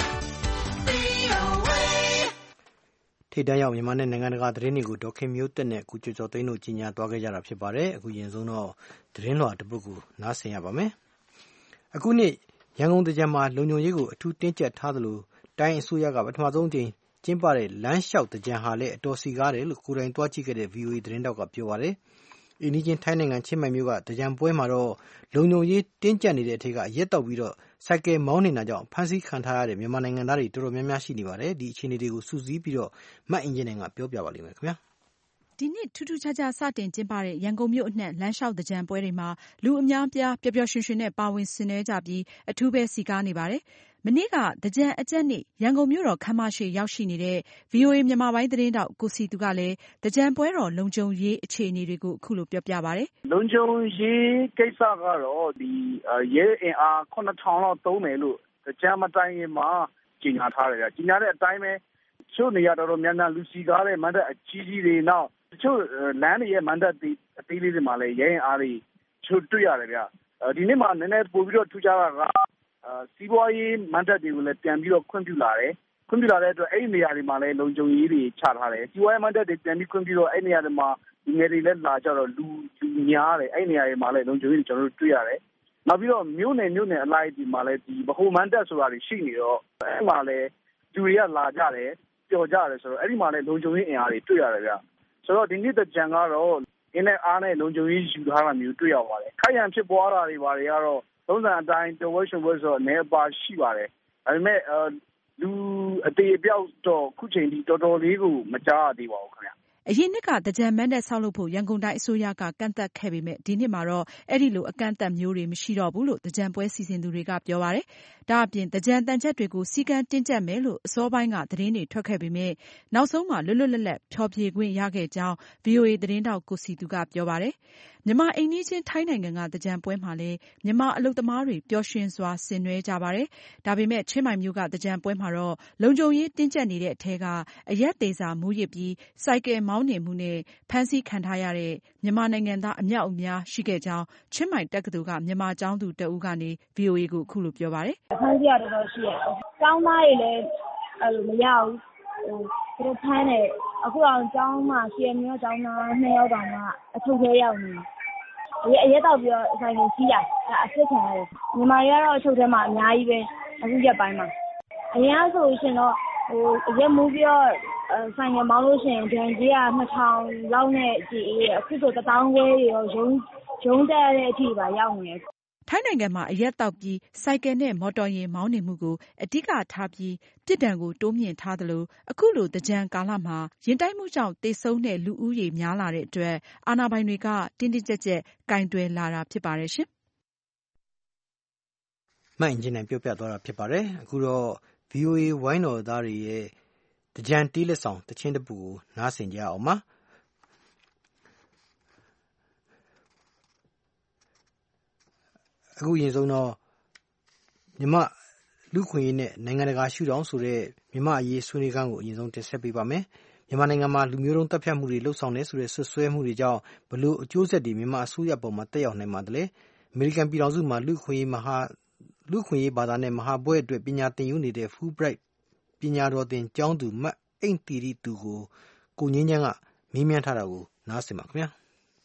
E: V O A
B: ထိပ်တန်းရောက်မြန်မာနဲ့နိုင်ငံတကာသတင်းတွေကိုဒေါ်ခင်မျိုးသက်နဲ့ကုကျော်ကျော်သိန်းတို့ကြီးညာသွားခဲ့ကြတာဖြစ်ပါတယ်။အခုရင်ဆုံးတော့သတင်းလွှာတစ်ပုဒ်ကိုနားဆင်ရပါမယ်။အခုနှစ်ရန်ကုန်သင်္ကြန်မှာလုံခြုံရေးကိုအထူးတင်းကျပ်ထားသလိုတိုင်းအစိုးရကပထမဆုံးချိန်ကျင်းပတဲ့လမ်းလျှောက်သင်္ကြန်ဟာလည်းအတော်စီကားတယ်လို့ကိုယ်တိုင်သွားကြည့်ခဲ့တဲ့ V O A သတင်းတောက်ကပြောပါတယ်။အိမ်နီးချင်းထိုင်းနိုင်ငံချင်းမိုင်မြို့ကသင်္ကြန်ပွဲမှာတော့လုံခြုံရေးတင်းကျပ်နေတဲ့အထက်ကအရက်တောက်ပြီးတော့ဆိုင်ကယ်မောင်းနေတာကြောင့်ဖမ်းဆီးခံထားရတဲ့မြန်မာနိုင်ငံသားတွေတော်တော်များများရှိနေပါတယ်။ဒီအခြေအနေတွေကိုစုစည်းပြီးတော့မအင်ဂျင်နိုင်ကပြောပြပါလိမ့်မယ်ခင်ဗျာ
F: ။ဒီနှစ်ထူးထူးခြားခြားစတင်ကျင်းပတဲ့ရန်ကုန်မြို့အနှံ့လမ်းလျှောက်သင်္ကြန်ပွဲတွေမှာလူအများအပြားပျော်ပျော်ရွှင်ရွှင်နဲ့ပါဝင်ဆင်နွှဲကြပြီးအထူးပဲစည်ကားနေပါတယ်။မနေ့ကသင်္ကြန်အကြတ်နေ့ရန်ကုန်မြို့တော်ခမ်းမရှိရောက်ရှိနေတဲ့ V O A မြန်မာပိုင်းသတင်းထောက်ကိုစည်သူကလည်းသင်္ကြန်ပွဲတော်လုံခြုံရေးအခြေအနေတွေကိုအခုလိုပြောပြပါတယ်
D: ။လုံခြုံရေးကိစ္စကတော့ဒီရဲအင်အားခုနှစ်ထောင်လောက်သုံးမယ်လို့သင်္ကြန်မတိုင်ခင်မှာကြေညာထားတယ်။ကြေညာတဲ့အတိုင်းပဲတချို့နေရာတော်တော်များများလူစီကားတဲ့မန္တအကြီးကြီးတွေနောက်တချို့လမ်းတွေရဲ့မန္တအသေးလေးတွေမှာလည်းရဲအင်အားတွေချို့တွေ့ရတယ်ဗျ။ဒီနေ့မှာနည်းနည်းပို့ပြီးတော့ထူးခြားတာကစီးပွားရေးမန္တတွေကိုလည်းပြန်ပြီးတော့ခွင့်ပြုလာတယ်။ခွင့်ပြုလာတဲ့အတွက်အဲ့ဒီနေရာတွေမှာလည်းလုံခြုံရေးတွေချထားတယ်။စီးပွားရေးမန္တတွေပြန်ပြီးခွင့်ပြုတော့အဲ့ဒီနေရာတွေမှာဒီငယ်တွေလည်းလာကြတော့လူလူများတယ်။အဲ့ဒီနေရာတွေမှာလည်းလုံခြုံရေးတွေကျွန်တော်တို့တွေ့ရတယ်။နောက်ပြီးတော့မြို့နယ်မြို့နယ်အလိုက်ဒီမှာလည်းဒီဗဟိုမန္တဆိုတာတွေရှိနေတော့အဲ့မှာလည်းလူတွေကလာကြတယ်ပျော်ကြတယ်ဆိုတော့အဲ့ဒီမှာလည်းလုံခြုံရေးအင်အားတွေတွေ့ရတယ်ဗျ။ဆိုတော့ဒီနေ့တကြံကတော့အင်းနဲ့အားနဲ့လုံခြုံရေးယူထားတာမျိုးတွေ့ရပါတယ်။ခိုင်ရန်ဖြစ်ပွားတာတွေဘာတွေကတော့သုံးစံအတိုင်းပျော်ပွဲရှင်ပွဲဆိုတော့အနေအပါရှိပါတယ်။ဒါပေမဲ့လူအသေးအပြောက်တော့ခုချိန်ထိတော်တော်လေးကိုမကြားရသေးပါဘူးခင်ဗျ
F: ။အရင်နှစ်ကသင်္ကြန်မဏ္ဍပ်ဆောက်လုပ်ဖို့ရန်ကုန်တိုင်းအစိုးရကကန့်သတ်ခဲ့ပေမဲ့ဒီနှစ်မှာတော့အဲဒီလိုအကန့်အသတ်မျိုးတွေမရှိတော့ဘူးလို့သင်္ကြန်ပွဲစီစဉ်သူတွေကပြောပါတယ်။ဒါအပြင်သင်္ကြန်သံချပ်တွေကိုစည်းကမ်းတင်းကျပ်မယ်လို့အစောပိုင်းကသတင်းတွေထွက်ခဲ့ပေမဲ့နောက်ဆုံးမှာလွတ်လွတ်လပ်လပ်ဖျော်ဖြေခွင့်ရခဲ့ကြောင်း V O A သတင်းထောက်ကိုစီသူကပြောပါတယ်။မြန်မာအိမ်နီးချင်းထိုင်းနိုင်ငံကသင်္ကြန်ပွဲမှာလည်းမြန်မာအလုပ်သမားတွေပျော်ရွှင်စွာဆင်နွှဲကြပါတယ်။ဒါပေမဲ့ချင်းမိုင်မြို့ကသင်္ကြန်ပွဲမှာတော့လုံခြုံရေးတင်းကျပ်နေတဲ့အထဲကအရက်သေစာမူးယစ်ပြီးဆိုင်ကယ်မောင်းနှင်မှုနဲ့ဖမ်းဆီးခံထားရတဲ့မြန်မာနိုင်ငံသားအမြောက်အများရှိခဲ့ကြောင်းချင်းမိုင်တက္ကသိုလ်ကမြန်မာကျောင်းသူတဦးကနေ V O A ကိုအခုလိုပြောပါတယ်
G: ။ဖမ်းဆီးရတော့ရှိရတယ်။ကျောင်းသားတွေလည်းအဲ့လိုမရဘူး။ဟိုသူတို့ဖမ်းတယ်အခုအောင်ကျောင်းမှာရှေ့မျိုးကျောင်းသားနှစ်ယောက်တောင်မှအထုတ်ထဲရောက်နေအရက်အရက်တော့ပြီးတော့ဆိုင်ကိုစီးရအစ်စ်ခံရတယ်မြန်မာတွေကတော့အထုတ်ထဲမှာအများကြီးပဲအခုရက်ပိုင်းမှာအရင်ကဆိုရှင်တော့ဟိုအရက်မူးပြီးတော့ဆိုင်ကမောင်းလို့ရှိရင်ဒဏ်ကြီးကနှစ်ထောင်လောက်နဲ့ကြည်အခုဆိုတစ်တောင်းခွဲရောရုံးရုံးတက်တဲ့အထိပါရောက်နေတယ်
F: ထိုင်းနိုင်ငံမှာအရက်တောက်ပြီးဆိုင်ကယ်နဲ့မော်တော်ယာဉ်မောင်းနေမှုကိုအဓိကထားပြီးပြစ်ဒဏ်ကိုတိုးမြှင့်ထားသလိုအခုလိုသင်္ကြန်ကာလမှာယာဉ်တိုက်မှုကြောင့်သေဆုံးတဲ့လူဦးရေများလာတဲ့အတွက်အာဏာပိုင်တွေကတင်းတင်းကျပ်ကျပ်ကိုင်တွယ်လာတာဖြစ်ပါတယ်ရှင်
B: ။မှန်အင်ဂျင်နဲ့ပြောပြသွားတာဖြစ်ပါတယ်။အခုတော့ ဗီအိုအေ ဝိုင်းတော်သားတွေရဲ့သင်္ကြန်တီးလက်ဆောင်တခြင်းတစ်ပုဒ်ကိုနားဆင်ကြအောင်ပါ။အခုရင်ဆုံးတော့မြန်မာလူခွင့်ရေးနဲ့နိုင်ငံတကာရှုထောင့်ဆိုတဲ့မြန်မာအရေးဆွေးနွေးခန်းကိုအရင်ဆုံးတင်ဆက်ပေးပါမယ်။မြန်မာနိုင်ငံမှာလူမျိုးတုံးတပ်ဖြတ်မှုတွေလှုပ်ဆောင်နေဆိုတဲ့ဆွဆွဲမှုတွေကြောင့်ဘလို့အကျိုးဆက်တွေမြန်မာအစိုးရပေါ်မှာတက်ရောက်နိုင်ပါတယ်။အမေရိကန်ပြည်ထောင်စုမှာလူခွင့်ရေးမဟာလူခွင့်ရေးဘာသာနဲ့မဟာဘွဲ့အတွက်ပညာသင်ယူနေတဲ့ Fulbright ပညာတော်သင်ကျောင်းသူမတ်အိမ်တီရီသူကိုကိုငင်းချမ်းကမေးမြန်းထားတာကိုနားဆင်ပါခင်ဗျာ။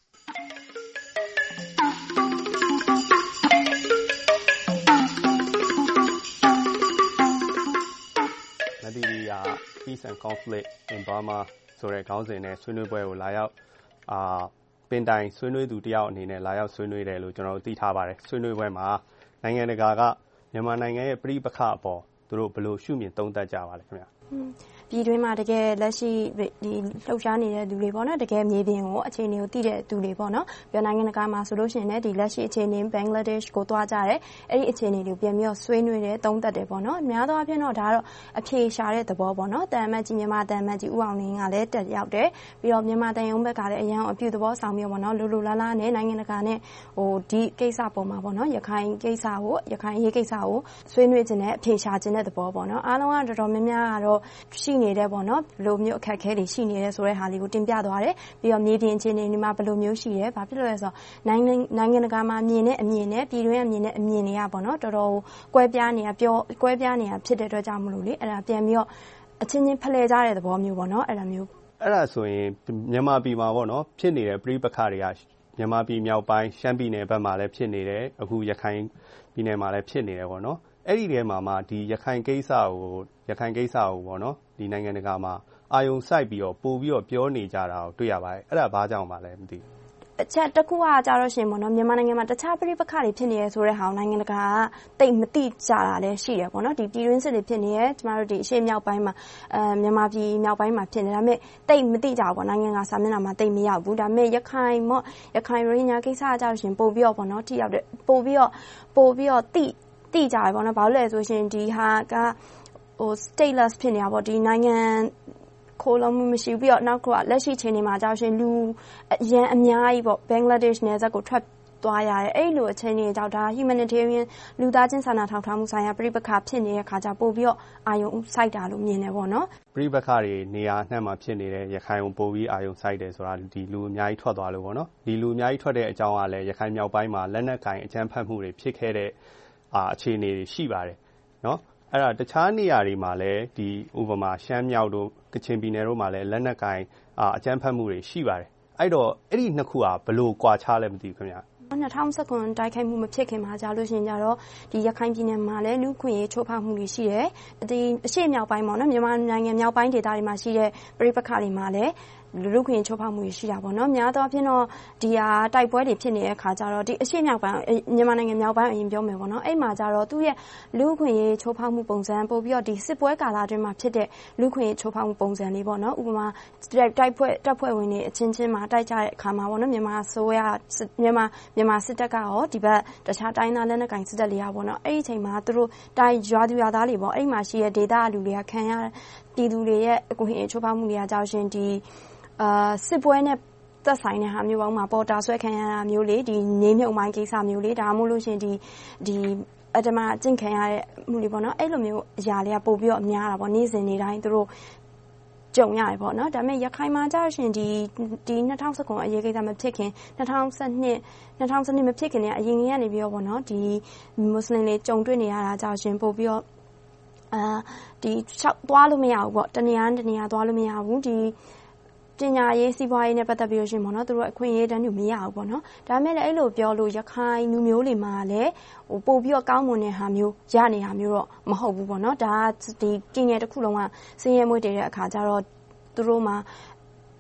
H: Nigeria Peace and Conflict in Burma ဆိုတဲ့ခေါင်းစဉ်နဲ့ဆွေးနွေးပွဲကိုလာရောက်အာပင်တိုင်ဆွေးနွေးသူတယောက်အနေနဲ့လာရောက်ဆွေးနွေးတယ်လို့ကျွန်တော်တို့သိထားပါတယ်။ဆွေးနွေးပွဲမှာနိုင်ငံတကာကမြန်မာနိုင်ငံရဲ့ပြည်ပခအပေါ်သူတို့ဘယ်လိုရှုမြင်သုံးသပ်ကြပါလဲခင်ဗျာ။
I: ပြည်တွင်းမှာတကယ်လက်ရှိဒီလှုပ်ရှားနေတဲ့သူတွေပေါ့နော်တကယ်မြေပြင်ကိုအခြေအနေကိုသိတဲ့သူတွေပေါ့နော်ပြောနိုင်ငံတကာမှာဆိုလို့ရှိရင်လည်းဒီလက်ရှိအခြေအနေဘင်္ဂလားဒေ့ရှ်ကိုသွားကြတယ်အဲ့ဒီအခြေအနေတွေကိုပြန်ပြီးတော့ဆွေးနွေးတယ်သုံးသပ်တယ်ပေါ့နော်အများသောအားဖြင့်တော့ဒါကတော့အဖြေရှာတဲ့သဘောပေါ့နော်တန်မတ်ကြီးမြန်မာတန်မတ်ကြီးဦးအောင်လင်းကလည်းတက်ရောက်တယ်ပြီးတော့မြန်မာတန်ယုံဘက်ကလည်းအရန်အပြုသဘောဆောင်ပြီးပေါ့နော်လူလူလားလားနဲ့နိုင်ငံတကာနဲ့ဟိုဒီကိစ္စပေါ်မှာပေါ့နော်ရခိုင်ကိစ္စကိုရခိုင်ရေးကိစ္စကိုဆွေးနွေးခြင်းနဲ့အဖြေရှာခြင်းတဲ့သဘောပေါ့နော်အားလုံးကတော်တော်များများကတော့ရှိနေတဲ့ပေါ့နော်ဘယ်လိုမျိုးအခက်အခဲတွေရှိနေလဲဆိုတဲ့ဟာလေးကိုတင်ပြသွားတယ်ပြီးတော့မြေပြင်အခြေအနေတွေမှာဘယ်လိုမျိုးရှိရဲဘာဖြစ်လို့လဲဆိုတော့နိုင်ငံနိုင်ငံတကာမှာမြင်တဲ့အမြင်နဲ့ပြည်တွင်းအမြင်နဲ့အမြင်တွေကပေါ့နော်တော်တော်ကွဲပြားနေတာပြောကွဲပြားနေတာဖြစ်တဲ့အတွက်ကြောင့်မလို့လေအဲ့ဒါပြန်ပြီးတော့အချင်းချင်းဖလှယ်ကြတဲ့သဘောမျိုးပေါ့နော်အဲ့ဒါမျိုး
H: အဲ့ဒါဆိုရင်မြန်မာပြည်မှာပေါ့နော်ဖြစ်နေတဲ့ပြည်ပခတွေကမြန်မာပြည်မြောက်ပိုင်းရှမ်းပြည်နယ်ဘက်မှာလည်းဖြစ်နေတယ်အခုရခိုင်ပြည်နယ်မှာလည်းဖြစ်နေတယ်ပေါ့နော်အဲ့ဒီထဲမှာမှဒီရခိုင်ကိစ္စကိုရခိုင်ကိစ္စကိုပေါ့နော်ဒီနိုင်ငံတကာမှာအာယုံစိုက်ပြီးတော့ပို့ပြီးတော့ပြောနေကြတာကိုတွေ့ရပါတယ်အဲ့ဒါဘာကြောင့်ပါလဲမသိဘူး
I: အချက်တစ်ခုကကြတော့ရှင်ပေါ့နော်မြန်မာနိုင်ငံမှာတခြားပြည်ပခတွေဖြစ်နေရဲဆိုတဲ့ဟာနိုင်ငံတကာကတိတ်မတိကြတာလည်းရှိတယ်ပေါ့နော်ဒီပြည်တွင်းစစ်တွေဖြစ်နေရဲကျမတို့ဒီအရှေ့မြောက်ပိုင်းမှာအဲမြန်မာပြည်မြောက်ပိုင်းမှာဖြစ်နေဒါပေမဲ့တိတ်မတိကြဘူးပေါ့နိုင်ငံကစာမျက်နှာမှာတိတ်မရောက်ဘူးဒါပေမဲ့ရခိုင်မော့ရခိုင်ရိုဟင်ဂျာကိစ္စကြတော့ရှင်ပို့ပြီးတော့ပေါ့နော်ထိရောက်တဲ့ပို့ပြီးတော့ပို့ပြီးတော့တိတိကြရပေါ့နော်ဘာလို့လဲဆိုရှင်ဒီဟာကဟို stateless ဖြစ်နေတာပေါ့ဒီနိုင်ငံခိုးလုံးမှုမရှိပြီးတော့နောက်ကလက်ရှိချိန်တွေမှာကြောက်ရှင်လူအရန်အများကြီးပေါ့ဘင်္ဂလားဒေ့ရှ်နယ်စပ်ကိုထွက်သွားရတယ်အဲ့လိုအချိန်တွေကြောင့်ဒါ humanitarian လူသားချင်းစာနာထောက်ထားမှုဆိုင်ရာပြည်ပခဖြစ်နေတဲ့ခါကျပို့ပြီးတော့အာယုံစိုက်တာလို့မြင်တယ်ပေါ့နော်
H: ပြည်ပခတွေနေရာနှံ့မှာဖြစ်နေတဲ့ရခိုင်ကိုပို့ပြီးအာယုံစိုက်တယ်ဆိုတာဒီလူအများကြီးထွက်သွားလို့ပေါ့နော်ဒီလူအများကြီးထွက်တဲ့အကြောင်းကလည်းရခိုင်မြောက်ပိုင်းမှာလက်နက်ကင်အကြမ်းဖက်မှုတွေဖြစ်ခဲ့တဲ့အာအခြေအနေတွေရှိပါတယ်နော်အဲ့ဒါတခြားနေရာတွေမှာလည်းဒီဥပမာရှမ်းမြောက်တို့ကချင်ပြည်နယ်တို့မှာလည်းလက်နက်ကင်အာအကြမ်းဖက်မှုတွေရှိပါတယ်အဲ့တော့အဲ့ဒီနှစ်ခုကဘလို့ကွာခြားလဲမသိဘူးခင်ဗျာ
I: ၂၀၁၉တိုက်ခိုက်မှုမဖြစ်ခင်မှာကြာလို့ရှိရင်ကြတော့ဒီရခိုင်ပြည်နယ်မှာလည်းလူခွင့်ရေးချိုးဖောက်မှုတွေရှိတယ်ဒီအရှေ့မြောက်ပိုင်းပေါ့နော်မြန်မာနိုင်ငံမြောက်ပိုင်းဒေသတွေမှာရှိတဲ့ပြည်ပခါတွေမှာလည်းလူခွင့်ချိုးဖောက်မှုရှိတာပေါ့နော်များသောအားဖြင့်တော့ဒီဟာတိုက်ပွဲတွေဖြစ်နေတဲ့အခါကျတော့ဒီအရှေ့မြောက်ပိုင်းမြန်မာနိုင်ငံမြောက်ပိုင်းအရင်ပြောမယ်ပေါ့နော်အဲ့မှာကျတော့သူ့ရဲ့လူခွင့်ချိုးဖောက်မှုပုံစံပို့ပြီးတော့ဒီစစ်ပွဲကာလအတွင်းမှာဖြစ်တဲ့လူခွင့်ချိုးဖောက်မှုပုံစံလေးပေါ့နော်ဥပမာတိုက်ပွဲတပ်ဖွဲ့ဝင်တွေအချင်းချင်းမှာတိုက်ကြတဲ့အခါမှာပေါ့နော်မြန်မာဆိုရမြန်မာမြန်မာစစ်တပ်ကရောဒီဘက်တခြားတိုင်းသားလက်နက်ကင်စစ်တပ်တွေကပေါ့နော်အဲ့ဒီအချိန်မှာသူတို့တိုင်းရွာသူရွာသားတွေပေါ့အဲ့ဒီမှာရှိတဲ့ဒေသလူတွေကခံရပြည်သူတွေရဲ့အခွင့်အရေးချိုးဖောက်မှုတွေကကြောက်ရှင်ဒီအာစစ်ပွဲနဲ့သက်ဆိုင်တဲ့ဟာမျိုးပေါင်းမှာပေါ်တာဆွဲခံရတာမျိုးလေးဒီနေမြုပ်မိုင်းကိစ္စမျိုးလေးဒါမှမဟုတ်လို့ရှင်ဒီဒီအတမကျင့်ခံရတဲ့မှုတွေပေါ့နော်အဲ့လိုမျိုးအရာလေးကပို့ပြီးတော့အများတာပေါ့နေ့စဉ်နေ့တိုင်းသူတို့ကြုံရတယ်ပေါ့နော်ဒါပေမဲ့ရခိုင်မှာကြာရှင်ဒီဒီ၂၀၁၉အရေးကိစ္စမဖြစ်ခင်၂၀၁၂၂၀၁၂မဖြစ်ခင်เนี่ยအရင်ကနေပြီးတော့ပေါ့နော်ဒီမွတ်စလင်တွေကြုံတွေ့နေရတာကြာရှင်ပို့ပြီးတော့အာဒီလျှောက်သွားလို့မရဘူးပေါ့တနေရာတနေရာသွားလို့မရဘူးဒီပညာရေးစီးပွားရေးနဲ့ပတ်သက်ပြီးလို့ရှိရင်ပေါ့နော်သူတို့အခွင့်အရေးတန်းတူမရဘူးပေါ့နော်ဒါပေမဲ့လည်းအဲ့လိုပြောလို့ရခိုင်လူမျိုးတွေမှာလည်းဟိုပို့ပြီးတော့ကောင်းမွန်တဲ့ဟာမျိုးရနေတာမျိုးတော့မဟုတ်ဘူးပေါ့နော်ဒါဒီကင်းငယ်တစ်ခုလုံးကစင်းရဲမွေးတည်တဲ့အခါကျတော့သူတို့မှာ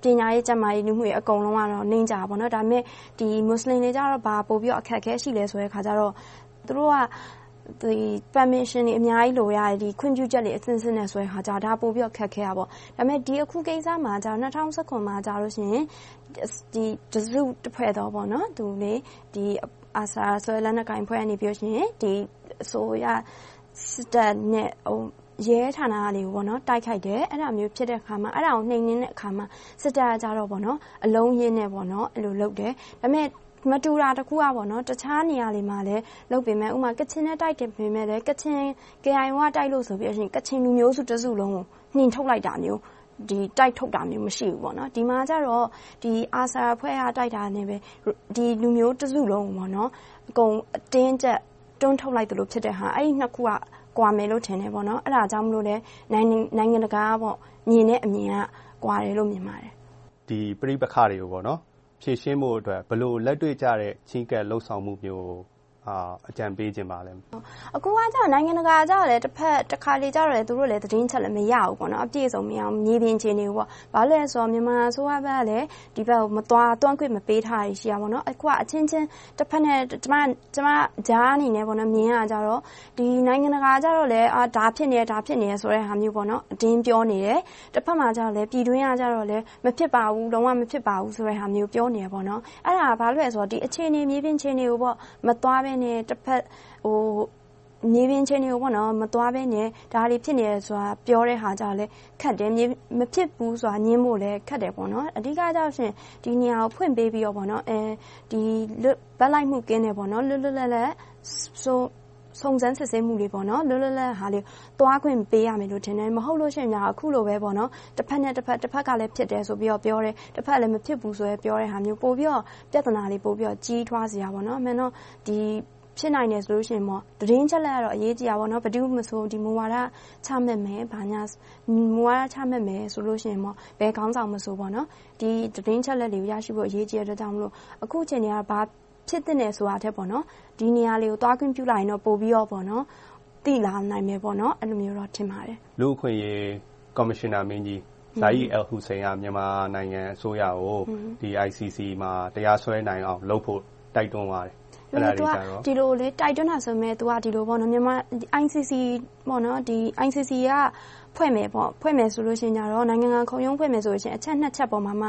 I: ပညာရေးကျန်းမာရေးလူမှုရေးအကုန်လုံးကတော့နှိမ့်ကြပါတော့ဒါပေမဲ့ဒီမွတ်စလင်တွေကြတော့ဘာပို့ပြီးအခက်အခဲရှိလဲဆိုတဲ့ခါကျတော့သူတို့ကဒီ permission တွေအများကြီးလိုရတယ်ဒီခွင့်ပြုချက်တွေအစင်းစင်းနဲ့ဆိုတဲ့ခါကျဒါပို့ပြီးအခက်အခဲရပါဒါပေမဲ့ဒီအခုကိစ္စမှာကျတော့၂၀၁၉မှာကျတော့ရှင်ဒီတစုတစ်ဖွဲ့တော့ပေါ့နော်သူလေဒီအာဆာဆိုလက်နက်ကင်ဖွဲ့နေပြောရှင်ဒီအစိုးရစစ်တပ်နဲ့ဟိုရဲဌာနလေးပေါ့နော်တိုက်ခိုက်တယ်အဲ့ဒါမျိုးဖြစ်တဲ့အခါမှာအဲ့ဒါကိုနှိမ်နှင်းတဲ့အခါမှာစစ်တပ်ကကြတော့ပေါ့နော်အလုံးရင်းနဲ့ပေါ့နော်အဲ့လိုလုပ်တယ်ဒါပေမဲ့မတူတာတခုอ่ะပေါ့နော်တခြားနေရာတွေမှာလည်းလုပ်ပေမဲ့ဥမာကချင်နဲ့တိုက်တယ်ပေမဲ့လည်းကချင် K I O ကတိုက်လို့ဆိုပြီးအရင်ကချင်လူမျိုးစုတစုလုံးကိုနှင်ထုတ်လိုက်တာမျိုးဒီတိုက်ထုတ်တာမျိုးမရှိဘူးပေါ့နော်ဒီမှာကျတော့ဒီအာဆာဖွဲ့ရတိုက်တာနဲ့ပဲဒီလူမျိုးတစုလုံးပေါ့နော်အကုန်အတင်းကျပ်တွန်းထုတ်လိုက်တယ်လို့ဖြစ်တဲ့ဟာအဲ့ဒီနှစ်ခုကကွာမယ်လို့ထင်တယ်ပေါ့နော်အဲ့ဒါကြောင့်မလို့လဲနိုင်ငံနိုင်ငံတကာပေါ့မြင်တဲ့အမြင်ကကွာတယ်လို့မြင်ပါတယ်
H: ဒီပြိပခါတွေကိုပေါ့နော်ဖြည့်ရှင်းဖို့အတွက်ဘယ်လိုလက်တွေ့ကြတဲ့ချင်းကက်လှုပ်ဆောင်မှုမျိုးအာအကြံပေးခြင်းပါလဲ
I: အခုကကြောင့်နိုင်ငံတကာကြောင့်လည်းတစ်ဖက်တစ်ခါလေကြောင့်လည်းသူတို့လည်းသတင်းချက်လည်းမရဘူးပေါ့နော်အပြည့်စုံမရအောင်မြေပြင်ချင်းနေပေါ့ဘာလို့လဲဆိုတော့မြန်မာဆိုကပဲလည်းဒီဘက်ကိုမသွားတွန်းခွင့်မပေးထားရရှိရပါတော့အခုကအချင်းချင်းတစ်ဖက်နဲ့ကျမကျမဂျားအနေနဲ့ပေါ့နော်မြင်ရကြတော့ဒီနိုင်ငံတကာကြောင့်လည်းအာဒါဖြစ်နေဒါဖြစ်နေဆိုတဲ့ဟာမျိုးပေါ့နော်အတင်းပြောနေတယ်တစ်ဖက်မှာကြောင့်လည်းပြည်တွင်းကကြတော့လည်းမဖြစ်ပါဘူးလုံးဝမဖြစ်ပါဘူးဆိုတဲ့ဟာမျိုးပြောနေရပေါ့နော်အဲ့ဒါဘာလို့လဲဆိုတော့ဒီအခြေအနေမြေပြင်ချင်းတွေကိုပေါ့မသွားဘဲနဲ့တစ်ဖက်ဟိုမြေပြင်ချင်းတွေကိုပေါ့နော်မသွားဘဲနဲ့ဒါတွေဖြစ်နေတယ်ဆိုတာပြောတဲ့ဟာကြောင့်လည်းခက်တယ်မဖြစ်ဘူးဆိုတာညင်းဖို့လည်းခက်တယ်ပေါ့နော်အဓိကကြောင့်ရှင်ဒီနေရာကိုဖွင့်ပေးပြီးတော့ပေါ့နော်အဲဒီဘက်လိုက်မှုကင်းတယ်ပေါ့နော်လွတ်လွတ်လပ်လပ်ဆိုစုံစမ်းစစ်ဆေးမှုတွေပေါ့နော်လွတ်လွတ်လပ်ဟာလေးသွားခွင့်ပေးရမယ်လို့ထင်တယ်မဟုတ်လို့ရှိရင်ညာအခုလိုပဲပေါ့နော်တစ်ဖက်နဲ့တစ်ဖက်တစ်ဖက်ကလည်းဖြစ်တယ်ဆိုပြီးတော့ပြောတယ်တစ်ဖက်လည်းမဖြစ်ဘူးဆိုရဲပြောတဲ့ဟာမျိုးပို့ပြီးတော့ပြဿနာလေးပို့ပြီးတော့ကြီးထွားစရာပေါ့နော်အမှန်တော့ဒီဖြစ်နိုင်တယ်ဆိုလို့ရှိရင်ပေါ့တရင်ချက်လက်ကတော့အရေးကြီးတာပေါ့နော်ဘယ်သူမှမဆိုဒီမူဝါဒချမှတ်မယ်ဘာညာမူဝါဒချမှတ်မယ်ဆိုလို့ရှိရင်ပေါ့ဘယ်ကောင်းဆောင်မဆိုပေါ့နော်ဒီတရင်ချက်လက်တွေကိုရရှိဖို့အရေးကြီးတဲ့ကြောင့်မလို့အခုချိန်တွေကဘာဖြစ်တဲ့နယ်ဆိုတာတဲ့ပေါ့နော်ဒီနေရာလေးကိုသွားခွင့်ပြုလိုက်ရင်တော့ပို့ပြီးတော့ပေါ့နော်သိလာနိုင်မယ်ပေါ့နော်အဲ့လိုမျိုးတော့ထင်ပါတယ်
H: လူ့အခွင့်အရေးကော်မရှင်နာမင်းကြီးဇာယီအယ်ဟူစိန်ကမြန်မာနိုင်ငံအစိုးရကိုဒီ I C C မှာတရားစွဲနိုင်အောင်လုပ်ဖို့တိုက်တွန်းပါတယ်
I: အဲ့ဒါတွေကြတော့ဒီလိုလေတိုက်တွန်းတာဆိုမဲ့ तू ကဒီလိုပေါ့နော်မြန်မာ I C C ပေါ့နော်ဒီ I C C ကဖွဲ့မယ်ပေါ့ဖွဲ့မယ်ဆိုလို့ရှိရင်ကြတော့နိုင်ငံကခုံရုံးဖွဲ့မယ်ဆိုလို့ရှိရင်အချက်နှစ်ချက်ပေါ်မှာမှ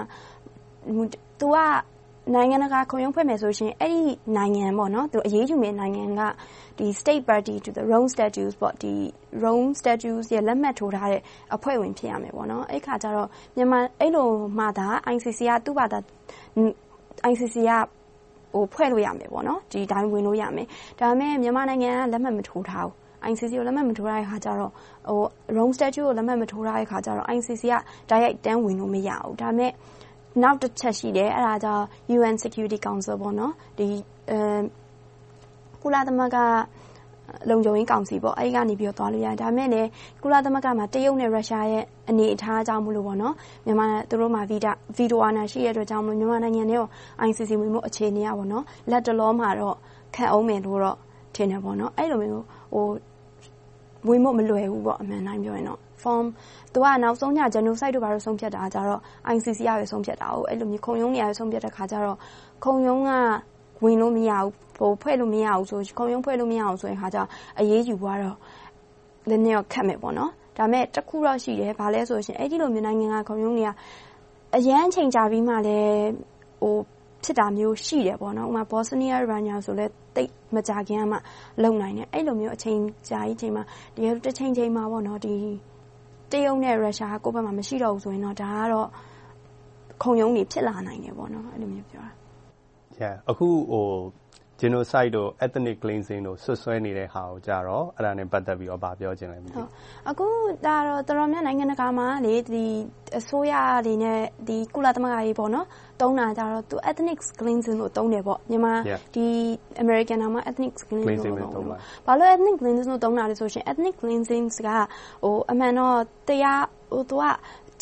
I: तू ကနိုင်ငံတကာခုံရုံးဖွဲ့မယ်ဆိုရှင်အဲ့ဒီနိုင်ငံပေါ့နော်သူအရေးယူမယ့်နိုင်ငံကဒီ state party to the Rome Statutes ပေါ့ဒီ Rome Statutes ရဲ့လက်မှတ်ထိုးထားတဲ့အဖွဲ့ဝင်ဖြစ်ရမယ်ပေါ့နော်အဲ့ခါကျတော့မြန်မာအဲ့လိုမှသာ I C C ကသူ့ဘာသာ I C C ကဟိုဖွဲ့လို့ရမယ်ပေါ့နော်ဒီတိုင်းဝင်လို့ရမယ်ဒါပေမဲ့မြန်မာနိုင်ငံကလက်မှတ်မထိုးထားဘူး I C C ကိုလက်မှတ်မထိုးရတဲ့ခါကျတော့ဟို Rome Statute ကိုလက်မှတ်မထိုးရတဲ့ခါကျတော့ I C C ကတိုက်ရိုက်တန်းဝင်လို့မရဘူးဒါပေမဲ့နောက်တစ်ချက်ရှိတယ်အဲ့ဒါကြောင့် U N Security Council ပေါ့နော်ဒီအဲကုလသမဂ္ဂလုံခြုံရေးကောင်စီပေါ့အဲ့ဒီကနေပြီးတော့သွားလို့ရတယ်ဒါပေမဲ့လည်းကုလသမဂ္ဂမှာတရုတ်နဲ့ရုရှားရဲ့အနေအထားအကြောင်းမလို့ပေါ့နော်မြန်မာသူတို့မှာဗီတာဗီတိုအာဏာရှိတဲ့အတွက်ကြောင့်မလို့မြန်မာနိုင်ငံနဲ့ I C C ဝင်မှုအခြေအနေရပေါ့နော်လက်တလုံးမှာတော့ခံအောင်မယ်လို့တော့ထင်တယ်ပေါ့နော်အဲ့လိုမျိုးဟိုဝင်မှုမလွယ်ဘူးပေါ့အမှန်တိုင်းပြောရင်တော့ form သူကနောက်ဆုံးည genocide တို့ဘာလို့ဆုံးဖြတ်တာကြတော့ I C C ရပဲဆုံးဖြတ်တာဟုတ်အဲ့လိုမျိုးခုံရုံးနေရာပဲဆုံးဖြတ်တဲ့ခါကျတော့ခုံရုံးကဝင်လို့မရဘူးဟိုဖွဲ့လို့မရဘူးဆိုခုံရုံးဖွဲ့လို့မရအောင်ဆိုရင်ခါကျအရေးယူသွားတော့လည်းနေခက်မယ်ပေါ့နော်ဒါပေမဲ့တစ်ခုတော့ရှိတယ်ဘာလဲဆိုရှင်အဲ့ဒီလိုမျိုးနိုင်ငံကခုံရုံးတွေကအရန်ချိန်ကြာပြီးမှလည်းဟိုဖြစ်တာမျိုးရှိတယ်ပေါ့နော်ဥပမာ Bosnia Rania ဆိုလဲတိတ်မကြခင်ကမှလုံနိုင်တယ်အဲ့လိုမျိုးအချိန်ကြာကြီးချိန်မှာဒီတစ်ချိန်ချိန်မှာပေါ့နော်ဒီတရုတ်နဲ့ရုရှားကိုယ့်ဘက်မှာမရှိတော့ဘူးဆိုရင်တော့ဒါကတော့ခုံရုံးတွေဖြစ်လာနိုင်တယ်ပေါ့နော်အဲ့လိုမျိုးပြောတာ
H: Yeah အခုဟို genocide တို့ ethnic cleansing တို့ဆွဆွဲနေတဲ့ဟာကိုကြတော့အဲ့ဒါနဲ့ပတ်သက်ပြီးတော့ဗာပြောချင်တယ်မသိဘူး
I: အခုဒါတော့တော်တော်များနိုင်ငံတကာမှာလေဒီအစိုးရတွေနဲ့ဒီကုလသမဂ္ဂကြီးပေါ့နော်တုံးတာကြတော့သူ ethnic cleansing လို့တုံးတယ်ပေါ့မြန်မာဒီ American မှာ ethnic cleansing လို့တုံးတယ်ဘာလို့ ethnic cleansing လို့တုံးတာလဲဆိုရှင် ethnic cleansing ကဟိုအမှန်တော့တရားဟိုသူက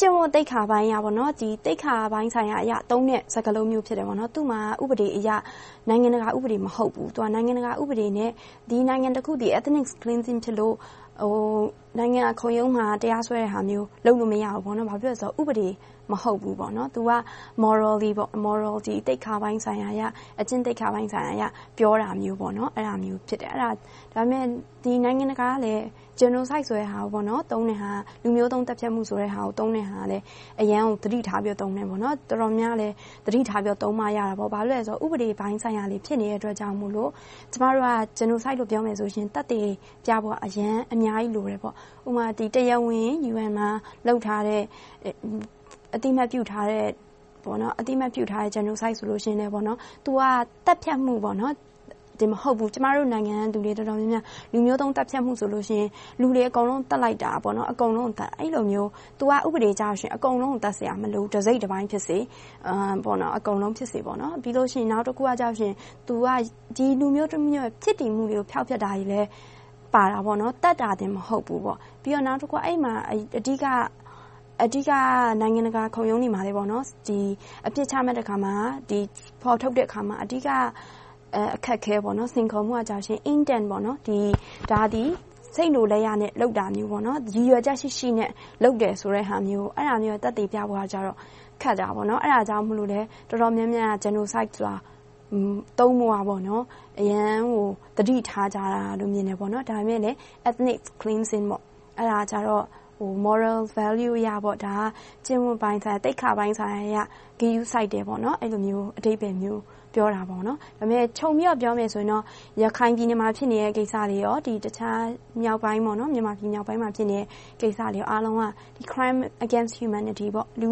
I: ကျင့်ဝတ်သိက္ခာပိုင်းရပေါ့နော်ဒီသိက္ခာပိုင်းဆိုင်ရာအရာသုံးတဲ့စကားလုံးမျိုးဖြစ်တယ်ပေါ့နော်သူ့မှာဥပဒေအရာနိုင်ငံတကာဥပဒေမဟုတ်ဘူးသူကနိုင်ငံတကာဥပဒေနဲ့ဒီနိုင်ငံတစ်ခုဒီ ethnic cleansing ဖြစ်လို့ဟိုနိုင်ငံခုံရုံးမှာတရားစွဲတဲ့ဟာမျိုးလုပ်လို့မရဘူးပေါ့နော်ဘာဖြစ်လို့ဆိုတော့ဥပဒေမဟုတ်ဘူးပေါ့နော်သူက morally ပေါ့ moral ဒီသိက္ခာပိုင်းဆိုင်ရာအရာအကျင့်သိက္ခာပိုင်းဆိုင်ရာအရာပြောတာမျိုးပေါ့နော်အဲ့ဒါမျိုးဖြစ်တယ်အဲ့ဒါဒါပေမဲ့ဒီနိုင်ငံတကာကလည်း genocide ဆိုတဲ့ဟာပေါ့နော်တုံးတဲ့ဟာလူမျိုးတုံးတပ်ဖြတ်မှုဆိုတဲ့ဟာကိုတုံးတဲ့ဟာလည်းအရန်ကိုသတိထားပြီးတုံးတယ်ပေါ့နော်တော်တော်များလည်းသတိထားပြီးတုံးမှရတာပေါ့ဘာလို့လဲဆိုတော့ဥပဒေပိုင်းဆိုင်ရာလေးဖြစ်နေတဲ့အတွက်ကြောင့်မို့လို့ကျမတို့က genocide လို့ပြောမယ်ဆိုရင်တပ်တွေပြဖို့အရန်အများကြီးလိုတယ်ပေါ့ဥပမာဒီတရားဝင် U N မှာလောက်ထားတဲ့အတိမတ်ပြုထားတဲ့ပေါ့နော်အတိမတ်ပြုထားတဲ့ genocide ဆိုလို့ရှိရင်လည်းပေါ့နော်သူကတပ်ဖြတ်မှုပေါ့နော်ဒီမဟုတ်ဘူးကျမတို့နိုင်ငံလူတွေတော်တော်များများလူမျိုးတုံးတပ်ဖြတ်မှုဆိုလို့ရှိရင်လူတွေအကုန်လုံးတတ်လိုက်တာပေါ့နော်အကုန်လုံးတတ်အဲ့လိုမျိုး तू ကဥပဒေကြောက်ရှင်အကုန်လုံးတတ်เสียမလို့တစ်စိတ်တစ်ပိုင်းဖြစ်စေအာပေါ့နော်အကုန်လုံးဖြစ်စေပေါ့နော်ပြီးလို့ရှိရင်နောက်တစ်ခုကကြောက်ရှင် तू ကဒီလူမျိုးတစ်မျိုးဖြစ်တည်မှုတွေကိုဖျောက်ဖျက်တာကြီးလဲပါတာပေါ့နော်တတ်တာတင်မဟုတ်ဘူးပေါ့ပြီးတော့နောက်တစ်ခုအဲ့မှာအဓိကအဓိကနိုင်ငံတကာခုံရုံးတွေမှာလေပေါ့နော်ဒီအပြစ်ချမဲ့တဲ့ခါမှာဒီပေါ်ထုတ်တဲ့ခါမှာအဓိကအခက်ခဲပေါ့နော်စင်ခေါ်မှုအကြောင်းရှင် intent ပေါ့နော်ဒီဒါဒီစိတ်လိုလဲရနဲ့လောက်တာမျိုးပေါ့နော်ရည်ရွယ်ချက်ရှိရှိနဲ့လောက်တယ်ဆိုတဲ့ဟာမျိုးအဲ့ဒါမျိုးတက်တည်ပြဖို့ကကြတော့ခက်တာပေါ့နော်အဲ့ဒါကြောင့်မလို့လဲတော်တော်များများ genocide ဆိုတာတုံးမွားပေါ့နော်အရန်ဟိုတတိထားကြတာလို့မြင်တယ်ပေါ့နော်ဒါပေမဲ့လည်း ethnic cleansing ပေါ့အဲ့ဒါကြတော့ဟို moral value ရပေါ့ဒါကျင့်ဝတ်ပိုင်းဆိုင်တိတ်ခါပိုင်းဆိုင်ရဂရုစိုက်တယ်ပေါ့နော်အဲ့လိုမျိုးအတိတ်ပဲမျိုးပြောတာပေါ့နော်ဒါပေမဲ့ခြုံပြီးတော့ပြောမယ်ဆိုရင်တော့ရခိုင်ပြည်နယ်မှာဖြစ်နေတဲ့ကိစ္စတွေရောဒီတခြားမြောက်ပိုင်းပေါ့နော်မြန်မာပြည်မြောက်ပိုင်းမှာဖြစ်နေတဲ့ကိစ္စတွေအားလုံးကဒီ crime against humanity ပေါ့လူ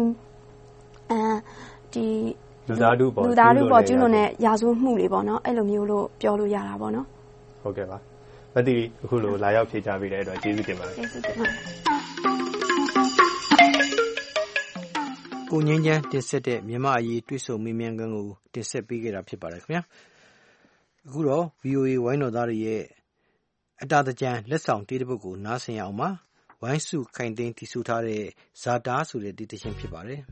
I: အဲဒီ
H: လူသားတို့ပေါ့
I: လူသားတို့ပေါ့ကျူးလွန်တဲ့ရာဇဝတ်မှုတွေပေါ့နော်အဲ့လိုမျိုးလို့ပြောလို့ရတာပေါ့နော်
H: ဟုတ်ကဲ့ပါမတိအခုလိုလာရောက်ဖြေကြားပေးတဲ့အတွက်ကျေးဇူးတင်ပါတယ်
I: ကျေးဇူးတင်ပါတယ်
B: ကိုငင်းချမ်းတင်ဆက်တဲ့မြန်မာအရေးတွေ့ဆုံမေးမြန်းခန်းကိုတင်ဆက်ပေးခဲ့တာဖြစ်ပါတယ်ခင်ဗျာအခုတော့ V O A ဝိုင်းတော်သားတွေရဲ့အတာတကြံလက်ဆောင်တေးတစ်ပုဒ်ကိုနားဆင်ရအောင်ပါဝိုင်းစုခိုင်သိန်းတည်ဆူထားတဲ့ဇာတာဆိုတဲ့တေးသချင်းဖြစ်ပါတယ်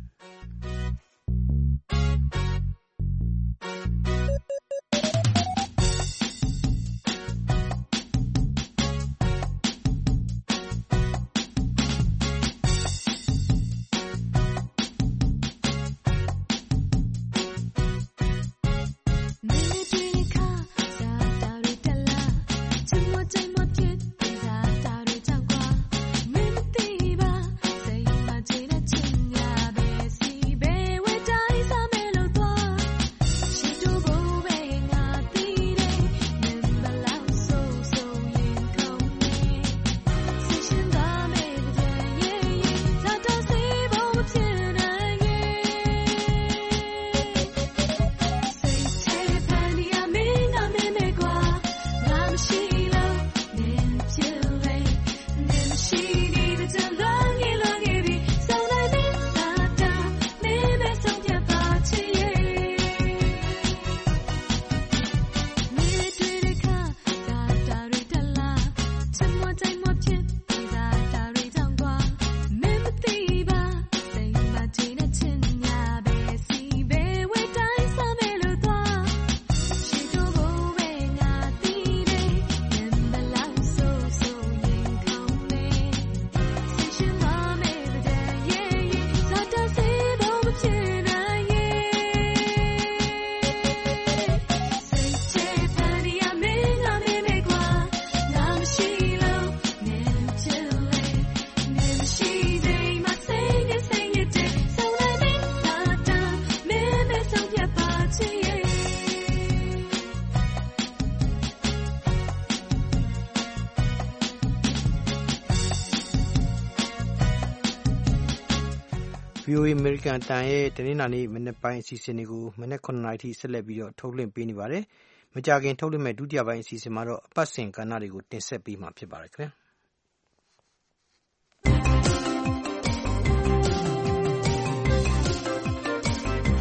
B: V O A အမေရိကန်အတန်ရဲ့တနင်္လာနေ့မနက်ပိုင်းအစီအစဉ်တွေကိုမနက်ခုနှစ်နာရီထိဆက်လက်ပြီးတော့ထုတ်လွှင့်ပေးနေပါတယ်။မကြာခင်ထုတ်လွှင့်မဲ့ဒုတိယပိုင်းအစီအစဉ်မှာတော့အပတ်စဉ်ကဏ္ဍတွေကိုတင်ဆက်ပေးမှာဖြစ်ပါတယ်ခင်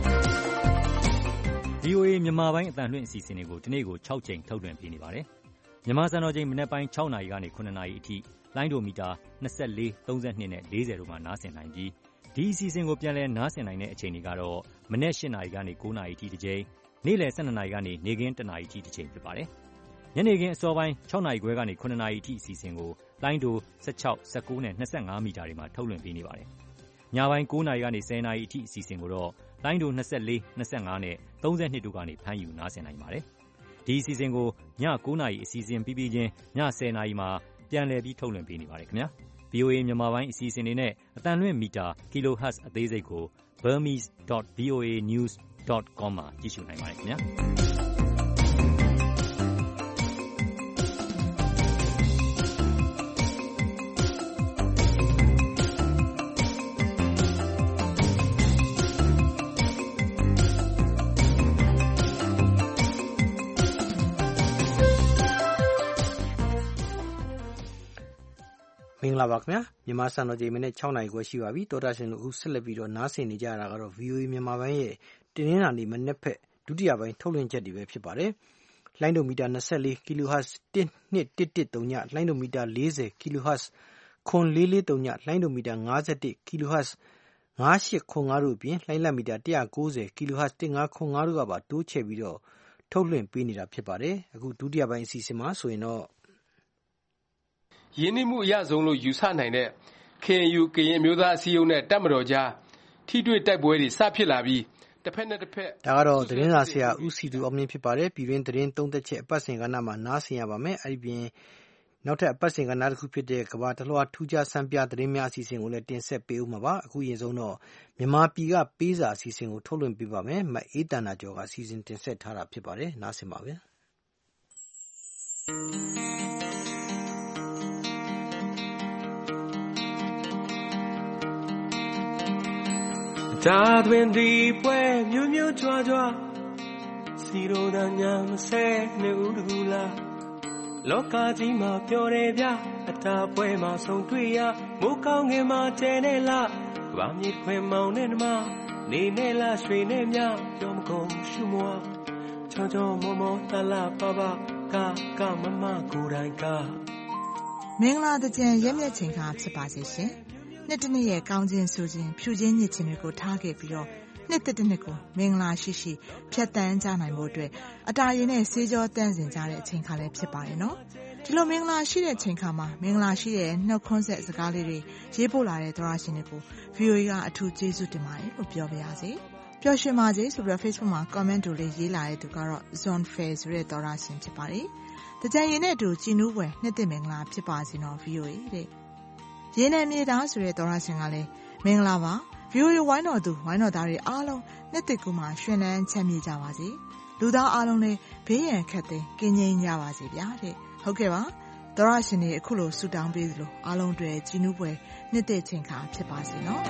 B: ဗျာ။
E: V O A မြန်မာပိုင်းအတန်လွှင့်အစီအစဉ်တွေကိုဒီနေ့ကို၆ကြိမ်ထုတ်လွှင့်ပေးနေပါတယ်မြန်မာစံတော်ချိန်မနက်ပိုင်း၆နာရီကနေ၇နာရီအထိလိုင်းဒိုမီတာ၂၄၊၃၂နဲ့၄၀တို့မှာနားဆင်နိုင်ပြီးဒီအစီအစဉ်ကိုပြန်လည်နားဆင်နိုင်တဲ့အချိန်တွေကတော့မနက်၈နာရီကနေ၉နာရီအထိတစ်ကြိမ်နေ့လယ်၁၂နာရီကနေနေ့ခင်း၁နာရီအထိတစ်ချိန်ဖြစ်ပါတယ်။ညနေခင်းအစောပိုင်း၆နာရီခွဲကနေ၇နာရီအထိအစီအစဉ်ကိုလိုင်းဒို၁၆၊၁၉နဲ့၂၅မီတာတွေမှာထုတ်လွှင့်ပေးနေပါတယ်။ညပိုင်း၉နာရီကနေ၁၀နာရီအထိအစီအစဉ်ကိုတော့လိုင်းဒို၂၄၊၂၅နဲ့၃၂တို့ကနေဖမ်းယူနားဆင်နိုင်ပါတယ်။ဒီအစီအစဉ်ကိုည၉နာရီအစီအစဉ်ပြီးပြီးချင်းည၁၀နာရီမှာပြန်လည်ပြီးထုတ်လွှင့်ပေးနေပါတယ်ခင်ဗျာ။ဗွီအိုအေ မြန်မာပိုင်းအစီအစဉ်တွေနဲ့အသံလွှင့်မီတာ kilohertz အသေးစိတ်ကို burmese dot v o a news dot com မှာကြည့်ရှုနိုင်ပါတယ်ခင်ဗျာ။
B: မင်္ဂလာပါခင်ဗျာမြန်မာစံတော်ချိန်မိနစ်၆နာရီခွဲရှိပါပြီတောတာရှင်တို့အခုဆက်လက်ပြီးတော့နားဆင်နေကြရတာကတော့ ဗွီအိုအေ မြန်မာပိုင်းရဲ့တင်းနှင်းလာနေမနေ့ဖက်ဒုတိယပိုင်းထုတ်လွှင့်ချက်တွေပဲဖြစ်ပါတယ်လိုင်းဒိုမီတာ၂၄ kilohertz ၁၂၁၁၃ညလိုင်းဒိုမီတာ၄၀ kilohertz ခွန်၄၄၃ညလိုင်းဒိုမီတာ၅၁ kilohertz ၅၈ခွန်၅တို့အပြင်လိုင်းလက်မီတာ၁၉၀ kilohertz ၁၅ခွန်၅တို့ကပါတိုးချဲ့ပြီးတော့ထုတ်လွှင့်ပေးနေတာဖြစ်ပါတယ်အခုဒုတိယပိုင်းအစီအစဉ်မှာဆိုရင်တော့
J: ရင်းနှီးမှုအရဆုံးလို့ယူဆနိုင်တဲ့ ကေအန်ယူ ကရင်အမျိုးသားအစည်းအရုံးနဲ့တပ်မတော်ကြားထိတွေ့တိုက်ပွဲတွေစဖြစ်လာပြီးတစ်ဖက်နဲ့တစ်ဖက်
B: ဒါကတော့သတင်းစာဆရာဦးစီသူအောင်မြင့်ဖြစ်ပါတယ်ပြည်တွင်းသတင်းသုံးသက်ချက်အပတ်စဉ်ကဏ္ဍမှာနားဆင်ရပါမယ်အဲဒီပြင်နောက်ထပ်အပတ်စဉ်ကဏ္ဍတစ်ခုဖြစ်တဲ့ကမ္ဘာတလွှာထူးခြားစံပြသတင်းများအစီအစဉ်ကိုလည်းတင်ဆက်ပေးဦးမှာပါအခုရင်ဆုံးတော့မြန်မာပြည်ကပေးစာအစီအစဉ်ကိုထုတ်လွှင့်ပေးပါမယ်မအေးတန်နာကျော်ကအစီအစဉ်တင်ဆက်ထားတာဖြစ်ပါတယ်နားဆင်ပါဗျာ
K: ဒါတွင်ဒီပွဲမျိုးမျိုးကြွားကြွားစီရိုဒညာမဆဲနေဦးတကူလားလောကကြီးမှာပျော်တယ်ဗျအတာပွဲမှာဆုံတွေ့ရမိုးကောင်းငင်မှာကျဲနေလားကဘာမြေခွင်မောင်နဲ့နှမနေနေလားရွှေနဲ့မြပြောမကုန်ရှုမွားချောချောမောမောတလာပပကာကမမကိုယ်တိုင်က
F: မင်္ဂလာတကြံရက်မြက်ချိန်ခါဖြစ်ပါစေရှင်နှစ်တစ်နှစ်ရဲ့ကောင်းခြင်းဆိုခြင်းဖြူခြင်းညစ်ခြင်းတွေကိုထားခဲ့ပြီးတော့နှစ်တစ်တစ်နှစ်ကိုမင်္ဂလာရှိရှိဖြတ်တန်းကြနိုင်ဖို့အတွက်အတာရင်နဲ့ဆေးကြောတန်းစင်ကြတဲ့အချိန်ခါလည်းဖြစ်ပါတယ်နော်ဒီလိုမင်္ဂလာရှိတဲ့ချိန်ခါမှာမင်္ဂလာရှိတဲ့နှုတ်ခွန်းဆက်စကားလေးတွေရေးပို့လာတဲ့သောရရှင်တွေကို ဗွီအိုအေ ကအထူးကျေးဇူးတင်ပါတယ်လို့ပြောပါရစေပျော်ရွှင်ပါစေဆိုပြီးတော့ Facebook မှာ comment တွေလေးရေးလာတဲ့သူကတော့ Zone Fair ဆိုတဲ့သောရရှင်ဖြစ်ပါတယ်တကြံရင်နဲ့အတူကြည်နူးွယ်နှစ်တစ်မင်္ဂလာဖြစ်ပါစေနော် ဗွီအိုအေ တဲ့ရင်းနဲ့မြေသားဆိုတဲ့သောရရှင်ကလည်းမင်္ဂလာပါ ဗီအိုအေ ဝိုင်းတော်သူဝိုင်းတော်သားတွေအားလုံးနှစ်တစ်ကူမှာရွှင်လန်းချမ်းမြေ့ကြပါစေလူသားအားလုံးလည်းဘေးရန်ခတ်သိမ်းကင်းငြိမ်းကြပါစေဗျာတဲ့ဟုတ်ကဲ့ပါသောရရှင်တွေအခုလိုဆုတောင်းပေးသလိုအားလုံးတွေကြည်နူးပွဲနှစ်တစ်ချိန်ခါဖြစ်ပါစေနော်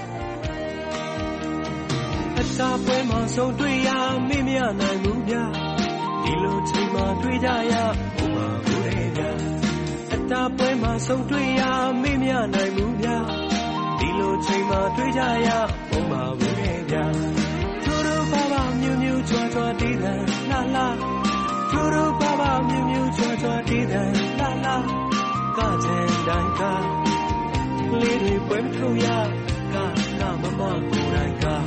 K: အစာပွဲမှာဆုံးတွေ့ရမေ့မြနိုင်မှုဗျာဒီလိုချိန်မှာတွေ့ကြရဘုံမှာကိုယ်ရဲ့ဗျာတာပွဲမှာဆုံးတွေ့ရမေ့မြနိုင်မှုဗျာဒီလိုချိန်မှာတွေ့ကြရဘုံမှာဘူးရဲ့ဗျာသူတို့ဘာဘာမျိုးမျိုးကြွားကြွားတည်တယ်လာလာသူတို့ဘာဘာမျိုးမျိုးကြွားကြွားတည်တယ်လာလာကကြဲတိုင်းကလေးတွေပွဲမထုတ်ရကကမမကိုယ်တိုင်က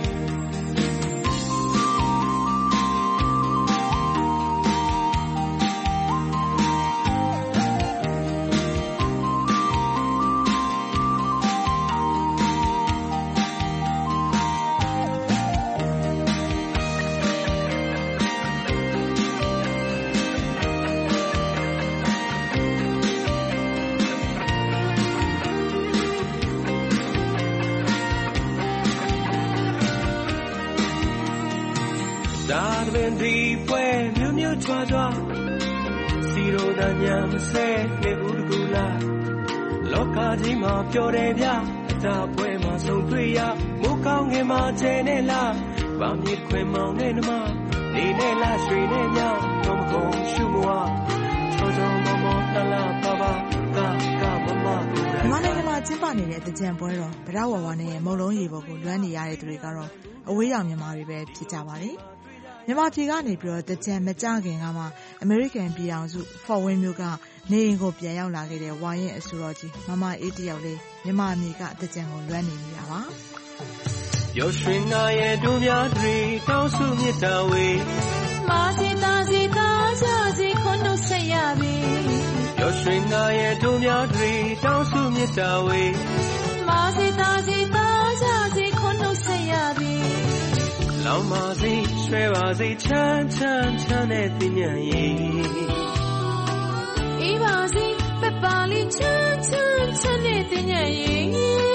K: ဒီပွဲမျိုးမျိုးကြွားကြွားစီရိုဒညာမဆဲနေဦးတကူလားလောကကြီးမှာပျော်တယ်ဗျအတာပွဲမှာဆုံတွေ့ရမိုးကောင်းငင်မှာကျဲနေလားဗာမြေခွင်မောင်နဲ့နှမနေနေလားရွှေနဲ့မြတော့မကုန်ရှုမွားချောချောမောမောတလာပပကကမမကိုယ်တိုင်
F: မြန်မာနိုင်ငံမှာကျင်းပနေတဲ့တကြံပွဲတော်ဗရဝဝနဲ့မုံလုံးရေပေါ်ကိုလွမ်းနေရတဲ့သူတွေကတော့အဝေးရောင်မြန်မာတွေပဲဖြစ်ကြပါတယ်မြန်မာပြည်ကနေပြီးတော့တကြံမကြခင်ကမှအမေရိကန်ပြည်အောင်စု Fort Wayne မြို့ကနေအိမ်ကိုပြန်ရောက်လာခဲ့တဲ့ဝါရင်အဆိုတော်ကြီးမမအေးတယောက်လေးမြန်မာအမေကတကြံကိုလွမ်းနေနေတာပါ
K: ပျော်ရွှင်ငါရဲ့တို့များတွေတောင်းစုမြတ်တာဝေ
L: မာစီတာစီတာကြစီခွန်းတို့ဆက်ရပြီ
K: ပျော်ရွှင်ငါရဲ့တို့များတွေတောင်းစုမြတ်တာဝေ
L: မာစီတာစီတာကြစီခွန်းတို့ဆက်ရပြီ
K: လောင်ပါစေရွှဲပါစေချမ်းချမ်းချမ်းတဲ့ပညာရေး
L: အေးပါစေပပလေးချမ်းချမ်းချမ်းတဲ့ပညာရေး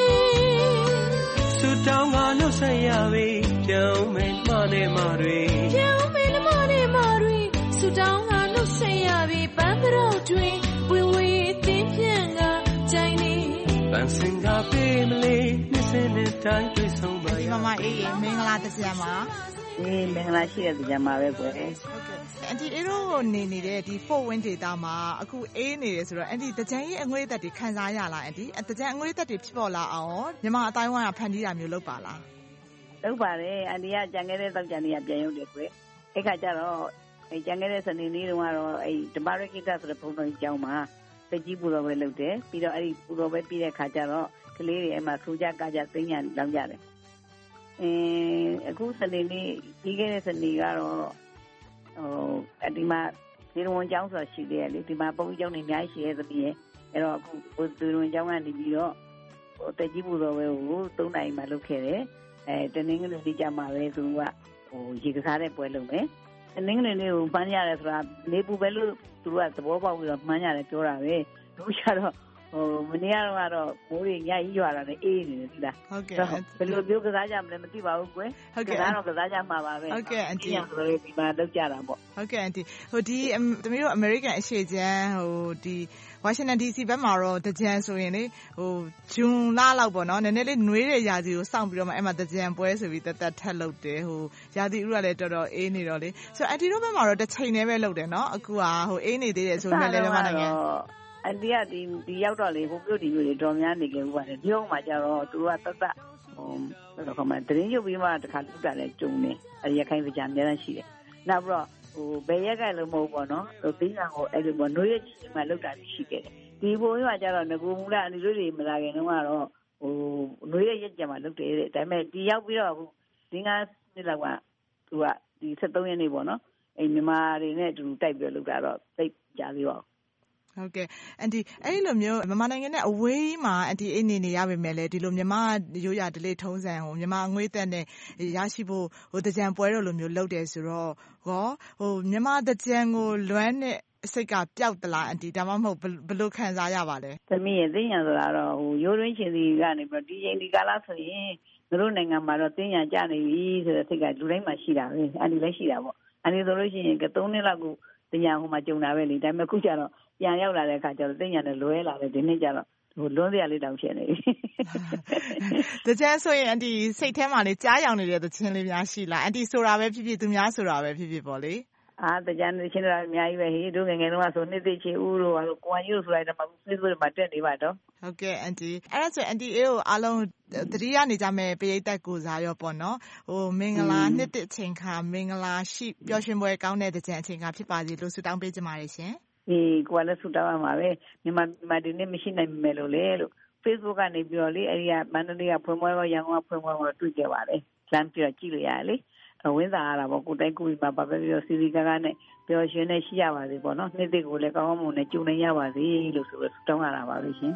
K: ဆူတောင်းကနှုတ်ဆက်ရပြီပြောင်းမယ်မနဲ့မတွေ
L: ပြောင်းမယ်မနဲ့မတွေဆူတောင်းကနှုတ်ဆက်ရပြီပန်းတော်တွင်ဝေဝေတင်းပြန်ကကြိုင်နေ
K: ပန်းစင်ကပေးမလေးနှစ်စင်းနဲ့တိုင်းတွေ့ဆုံးပါ
F: ရမမအေးမင်္ဂလာတကြံပါ
M: အေးမင်္ဂလာရှိတဲ့ကြံပါပဲကွယ်ဟုတ်
F: ကဲ့အန်တီအေးတို့နေနေတဲ့ဒီ Fort Wayneဒေသမှာအခုအေးနေတယ်ဆိုတော့အန်တီတကြံရဲ့အငွေ့သက်တွေခံစားရလားအန်တီတကြံအငွေ့သက်တွေဖြစ်ပေါ်လာအောင်မြန်မာအတိုင်းဝိုင်းကဖန်တီးတာမျိုးလုပ်ပါလား
M: လုပ်ပါတယ်အန်တီကကြံခဲ့တဲ့တောက်ကြံတွေကပြန်ရုပ်တယ်ကွယ်အဲ့ခါကျတော့အဲကြံခဲ့တဲ့စနေနေ့တုန်းကတော့အဲဓမ္မရကိတဆိုတဲ့ဘုံတော်ကြီးကျောင်းမှာတကြီးပူတော်ပဲလုပ်တယ်ပြီးတော့အဲ့ဒီပူတော်ပဲပြီးတဲ့ခါကျတော့ကလေးတွေအဲ့မှာစူကြကကြသိညာလောင်းကြတယ်အင်းအခုစနေနေ့ပြီးခဲ့တဲ့စနေကတော့ဟိုအဒီမှာဒီဝန်ကျောင်းဆိုတာရှိတယ်လေဒီမှာပုံကျောင်းနေအများကြီးရှိရဲ့သမီးရဲ့အဲ့တော့အခုဒီဝန်ကျောင်းကနေပြီးတော့ဟိုတက်ကြီးပူတော်ပဲကိုသုံးနိုင်မှလုပ်ခဲ့တယ်အဲတနင်္ဂနွေနေ့ကြမှာပဲသူကဟိုရေကစားတဲ့ပွဲလုပ်မယ်တနင်္ဂနွေနေ့ကိုမှန်းရတယ်ဆိုတာနေပူပဲလို့သူကသဘောပေါက်ပြီးတော့မှန်းရတယ်ပြောတာပဲလူကျတော့ဟိုမနေ့ကတော့မိုးတွေညကြီးရွာတာနဲ့အေးနေတယ်ဒီလား
F: ဟုတ်ကဲ့
M: ဘယ်လိုမျိုးကစားကြမလဲမသိပါဘူးကွယ်
F: ဟုတ်ကဲ့
M: ကစားတော့ကစားကြမှာပါပဲ
F: ဟုတ်ကဲ့အန်တီ
M: ဆိုတော့ဒီမှာလောက်ကြတာပေါ့
F: ဟုတ်ကဲ့အန်တီဟိုဒီသမီးတို့ American အရှေ့ကျန်းဟိုဒီ Washington ဒီ စီ ဘက်မှာတော့တကြံဆိုရင်လေဟိုဂျွန်လလောက်ပေါ့နော်နည်းနည်းလေးနှွေးတဲ့ရာသီကိုစောင့်ပြီးတော့မှအဲ့မှာတကြံပွဲဆိုပြီးတက်တက်ထက်လုပ်တယ်ဟိုရာသီဥတုကလည်းတော်တော်အေးနေတော့လေဆိုတော့အန်တီတို့ဘက်မှာတော့တစ်ချိန်တည်းပဲလုပ်တယ်နော်အခုကဟိုအေးနေသေးတယ်ဆိုမှလည်းမြန်မာနိုင်ငံ
M: အန်တီကဒီဒီရောက်တော့လေဟိုမြို့ဒီမြို့တွေတော်များနေကြဘူးပါတယ်ဒီအောင်မှာကျတော့သူတို့ကတတ်ဟိုဘယ်လိုခေါ်မလဲတရင်ရုပ်ပြီးမှတခါလုတာလဲကျုံနေအရခိုင်ကြံအများကြီးရှိတယ်နောက်ပြီးတော့ဟိုဘယ်ရက်ကလည်းမဟုတ်ပေါ့နော်ဟိုပြီးတာဟိုအဲ့လိုပေါ့နှွေးရချီမှလုတာရှိခဲ့တယ်ဒီဘုံကြီးကကျတော့ငကူမူလာအန်တီတို့တွေမလာခင်တုန်းကတော့ဟိုနှွေးရရက်ကြံမှလုတယ်တဲ့ဒါပေမဲ့ဒီရောက်ပြီးတော့အခုဒီငါးနှစ်လောက်ကသူကဒီဆက်သုံးရက်နေပေါ့နော်အဲ့မြန်မာတွေနဲ့အတူတိုက်ပြီးလုတာတော့သိကြသေးပါ
F: ဟုတ်ကဲ့အန်တီအဲ့လိုမျိုးမြန်မာနိုင်ငံနဲ့အဝေးမှာအန်တီအိနေနေရပါမယ်လေဒီလိုမြန်မာရိုးရာဓလေ့ထုံးစံဟိုမြန်မာအငွေ့သက်နဲ့ရရှိဖို့ဟိုတကြံပွဲတော်လိုမျိုးလုပ်တယ်ဆိုတော့ဟောဟိုမြန်မာတကြံကိုလွမ်းတဲ့အစိတ်ကပျောက်သလားအန်တီဒါမှမဟုတ်ဘယ်လိုခံစားရပါလဲ
M: သမီးရဲ့သိညာဆိုတာတော့ဟိုရိုးရင်းချင်းစီကနေပြီးဒီချိန်ဒီကာလဆိုရင်တို့နိုင်ငံမှာတော့သိညာကျနေပြီဆိုတဲ့စိတ်ကလူတိုင်းမှာရှိတာပဲအန်တီလည်းရှိတာပေါ့အန်တီဆိုလို့ရှိရင်ကသုံးနှစ်လောက်ကိုသိညာဟိုမှာကြုံတာပဲလေဒါပေမဲ့ခုကျတော့ပြန်ရောက်လာတဲ့အခါကျတော့သိညာနဲ့လွဲလာတယ်ဒီနေ့ကျတော့ဟိုလွန်းစရာလေးတောင်ဖြစ်နေပြီ
F: တကြံဆိုရင်အန်တီစိတ်ထဲမှာလေကြားရောင်နေတဲ့သချင်းလေးများရှိလားအန်တီဆိုတာပဲဖြစ်ဖြစ်သူများဆိုတာပဲဖြစ်ဖြစ်ပေါ့လေ
M: အာတကြံသချင်းတွေအများကြီးပဲဟေးတို့ငယ်ငယ်တုန်းကဆိုနှစ်သိချီဦးတို့ဟာကိုန်ယူဆိုလိုက်တော့မှ Facebook မှာတက်နေပါတော့
F: ဟုတ်ကဲ့အန်တီအဲ့ဒါဆိုအန်တီအေးကိုအားလုံးတတိယနေကြမယ်ပရိသတ်ကိုစားရောပေါ့နော်ဟိုမင်္ဂလာနှစ်တစ်ချိန်ခါမင်္ဂလာရှိပျော်ရွှင်ပွဲကောင်းတဲ့တကြံအချိန်ခါဖြစ်ပါစေလို့ဆုတောင်းပေးကြပါရရှင်
M: အေးကိုယ်လည်းဆုတောင်းရမှာပဲမြန်မာမြန်မာဒီနေ့မရှိနိုင်မယ်လို့လေလို့ Facebook ကနေပြီးတော့လေအဲ့ဒီကမန္တလေးကဖွင့်ပွဲရောရန်ကုန်ကဖွင့်ပွဲရောတွေ့ကြပါလေလမ်းပြကြည့်လို့ရတယ်လေဝင်းသားရတာပေါ့ကိုတိုင်းကိုမှာပါပဲပြီးတော့စီစီကားကားနဲ့ပျော်ရွှင်နေရှိရပါစေပေါ့နော်နှစ်သိကိုလည်းကောင်းကောင်းမွန်နဲ့ကြုံနေရပါစေလို့ဆိုတော့တောင်းရတာပါပဲရှင်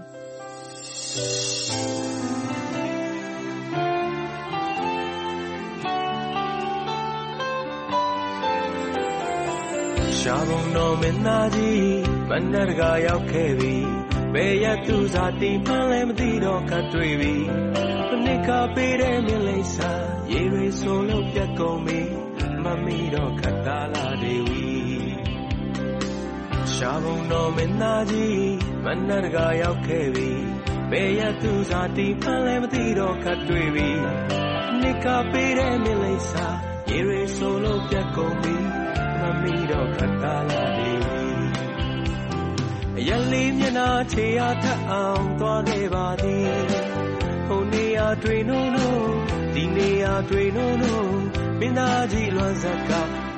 K: ရှားဘုံတော်မင်းသားကြီးမန္တရကရောက်ခဲ့ပြီဘယ်ရသူစားတိမှန်းလည်းမသိတော့ကတွေ့ပြီတနစ်ကပေးတဲ့မြလိမ့်စာရေတွေဆိုလို့ပြတ်ကုန်ပြီမမီတော့ခတ်တာလာတွေဝီရှားဘုံတော်မင်းသားကြီးမန္တရကရောက်ခဲ့ပြီဘယ်ရသူစားတိမှန်းလည်းမသိတော့ကတွေ့ပြီတနစ်ကပေးတဲ့မြလိမ့်စာရေတွေဆိုလို့ပြတ်ကုန်ပြီမမီတော့ခတ်တာလာတွေဝီအရလေးမျက်နှာချေရထအောင်သွားခဲ့ပါသည်ဟိုနေရာတွေနိုးနိုးဒီနေရာတွေနိုးနိုးမင်းသားကြီးလွမ်းစက်က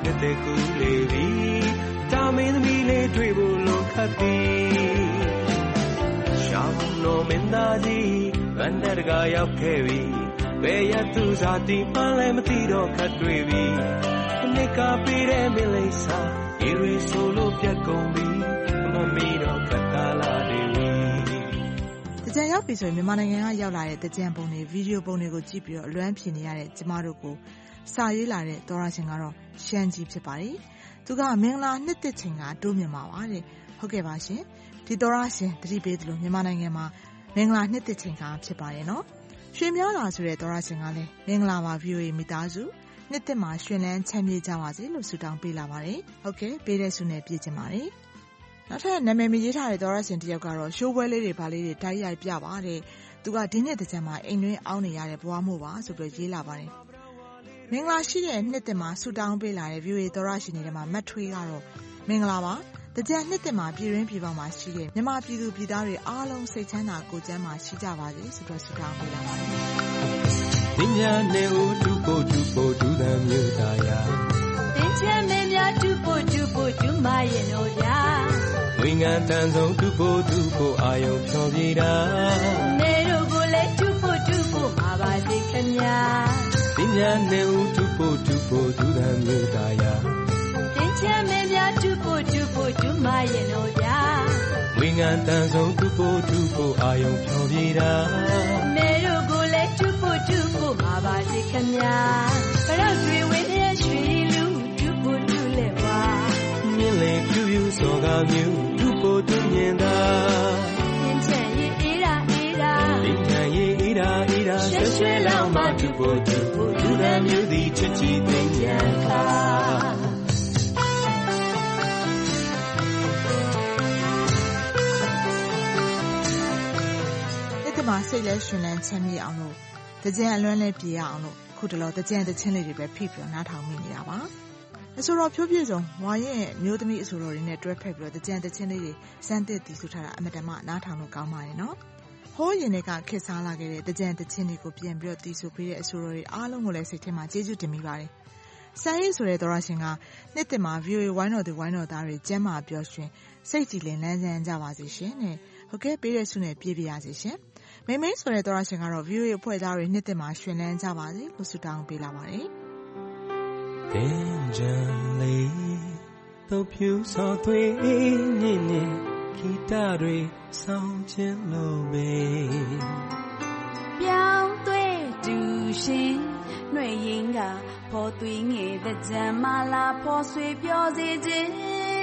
K: နှစ်သက်ကူးလေပြီတာမင်းသမီးလေးတွေ့ဖို့လိုခတ်သည်ရှောင်းတော်မင်းသားကြီးဗန္ဒတကရောက်ခဲ့ပြီဘယ်ရသူစားတီမှန်းလည်းမသိတော့ခတ်တွေ့ပြီဒီကပေးတဲ့မင်းလေးစာဒီရီဆိုလို့ပြတ်ကုန်ပြီမမီတော့ခတ်တာလာတယ်
F: တကြံရောက်ပြီဆိုရင်မြန်မာနိုင်ငံကရောက်လာတဲ့တကြံပုံတွေဗီဒီယိုပုံတွေကိုကြည့်ပြီးတော့အလွမ်းဖြေနေရတဲ့ကျမတို့ကိုစာရေးလာတဲ့သောရရှင်ကတော့ရှမ်းကြီးဖြစ်ပါတယ်။သူကမင်္ဂလာနှစ်သက်ချိန်ကတိုးမြင်ပါပါတဲ့။ဟုတ်ကဲ့ပါရှင်။ဒီသောရရှင်တတိပေးသလိုမြန်မာနိုင်ငံမှာမင်္ဂလာနှစ်သက်ချိန်ကဖြစ်ပါတယ်နော်။ရွှေများလာဆိုတဲ့သောရရှင်ကလည်းမင်္ဂလာပါ ဗီအိုအေ မိသားစုနှစ်သက်မှာရွှင်လန်းချမ်းမြေ့ကြပါစေလို့ဆုတောင်းပေးလာပါတယ်။ဟုတ်ကဲ့ပေးတဲ့ဆုနဲ့ပြည့်ချင်ပါတယ်။နောက်ထပ်နာမည်မရေးထားတဲ့သောရရှင်တယောက်ကတော့ရှိုးပွဲလေးတွေဗာလေးတွေတိုက်ရိုက်ပြပါတဲ့။သူကဒီနှစ်တကြံမှာအိမ်တွင်းအောင်းနေရတဲ့ဘဝမှုပါဆိုပြီးရေးလာပါတယ်။မင်္ဂလာရှိတဲ့နှစ်သက်မှာဆုတောင်းပေးလာတဲ့ ဗီအိုအေ သောရရှင်တွေမှာမတ်ထွေးကတော့မင်္ဂလာပါတကြံနှစ်သက်မှာပြည်ရင်းပြည်ပမှာရှိတဲ့မြန်မာပြည်သူပြည်သားတွေအားလုံးစိတ်ချမ်းသာကိုယ်ကျန်းမာရှိကြပါစေဆိုပြီးဆုတောင်းပေးလာပါတယ်
K: ။ပညာနဲ့ဦးတူဖို့တူဖို့ဒုသံမြို့သားယာ
L: သင်ချမ်းမင်းများတူဖို့တူဖို့ဒုမရဲ့တို့ဗျာ
K: ဝိညာဉ်တန်ဆုံးတူဖို့တူဖို့အာယုံဖြောပြေတာ
L: နေတို့ကိုလည်းတူဖို့တူဖို့ပါပါစေခင်ဗျာ
K: ပညာနဲ့ဦးတူဖို့တူဖို့ဒုသံမြို့သားယာ
L: သင်ချမ်းမင်းများတူဖို့တူဖို့ဒုမရဲ့တို့ဗျာ
K: ဝိညာဉ်တန်ဆုံးတူဖို့တူဖို့အာယုံဖြောပြေတာ
L: နေတို့ကိုလည်းတူဖို့တူဖို့ပါပါစေခင်ဗျာဘရောက်တွေဝင်းရဲ့ရွှေလူတူဖို့တူလဲပါ
K: မြင်လေပြူပြူစောကမျိုးတူဖို့တူမြင်တာ
L: သင်ချမ်းရဲ့အေးရာအေးရာ
K: သင်ချမ်းရဲ့အေးရာအေးရာဆွဲဆွဲလောင်းမှတူဖို့တူဖို့ဒုသံမျိုးသည်ချစ်ချီသိဉာဏ်ခါ
F: မှာစိတ်လဲရှင်လန်းချမ်းမြေ့အောင်လို့တကြံအလွမ်းလဲပြေရအောင်လို့ခုတလောတကြံတချင်းလေးတွေပဲဖိပြီးတော့နားထောင်မိနေတာပါအဆိုတော်ဖြိုးပြည့်စုံဝါရင်မျိုးသမီးအဆိုတော်တွေနဲ့တွဲဖက်ပြီးတော့တကြံတချင်းလေးတွေစမ်းသစ်တည်ဆူထားတာအမတမနားထောင်လို့ကောင်းပါတယ်နော်ဟိုးရင်တွေကခက်စားလာခဲ့တဲ့တကြံတချင်းတွေကိုပြန်ပြီးတော့တည်ဆူပေးတဲ့အဆိုတော်တွေအားလုံးကိုလည်းစိတ်ထဲမှာကျေးဇူးတင်မိပါတယ်စမ်းရေးဆိုတဲ့သောရရှင်ကနှစ်သက်မှာ ဗီအိုအေ ဝိုင်းတော်သူဝိုင်းတော်သားတွေကျမ်းမာပျော်ရွှင်စိတ်ကြည်လင်လန်းဆန်းကြပါစေရှင်တဲ့ဟုတ်ကဲ့ပေးတဲ့ဆုနဲ့ပြည့်ပြရစေရှင်မိမိဆိုတဲ့သောရရှင်ကတော့ ဗီအိုအေ အဖွဲ့သားတွေနှစ်သက်မှာရွှင်လန်းကြပါစေလို့ဆုတောင်းပေးလာပါတယ်
K: ။တင်ကြံလေးတို့ဖြူစောသွေးညင်ညင်ဂီတတွေဆောင်ခြင်းလို့ပဲ
L: ပြောင်းသွေးတူရှင်နှွေရင်ကဖော်သွေးငယ်တဲ့ကြံမလာဖော်ဆွေပြောစေခြင်း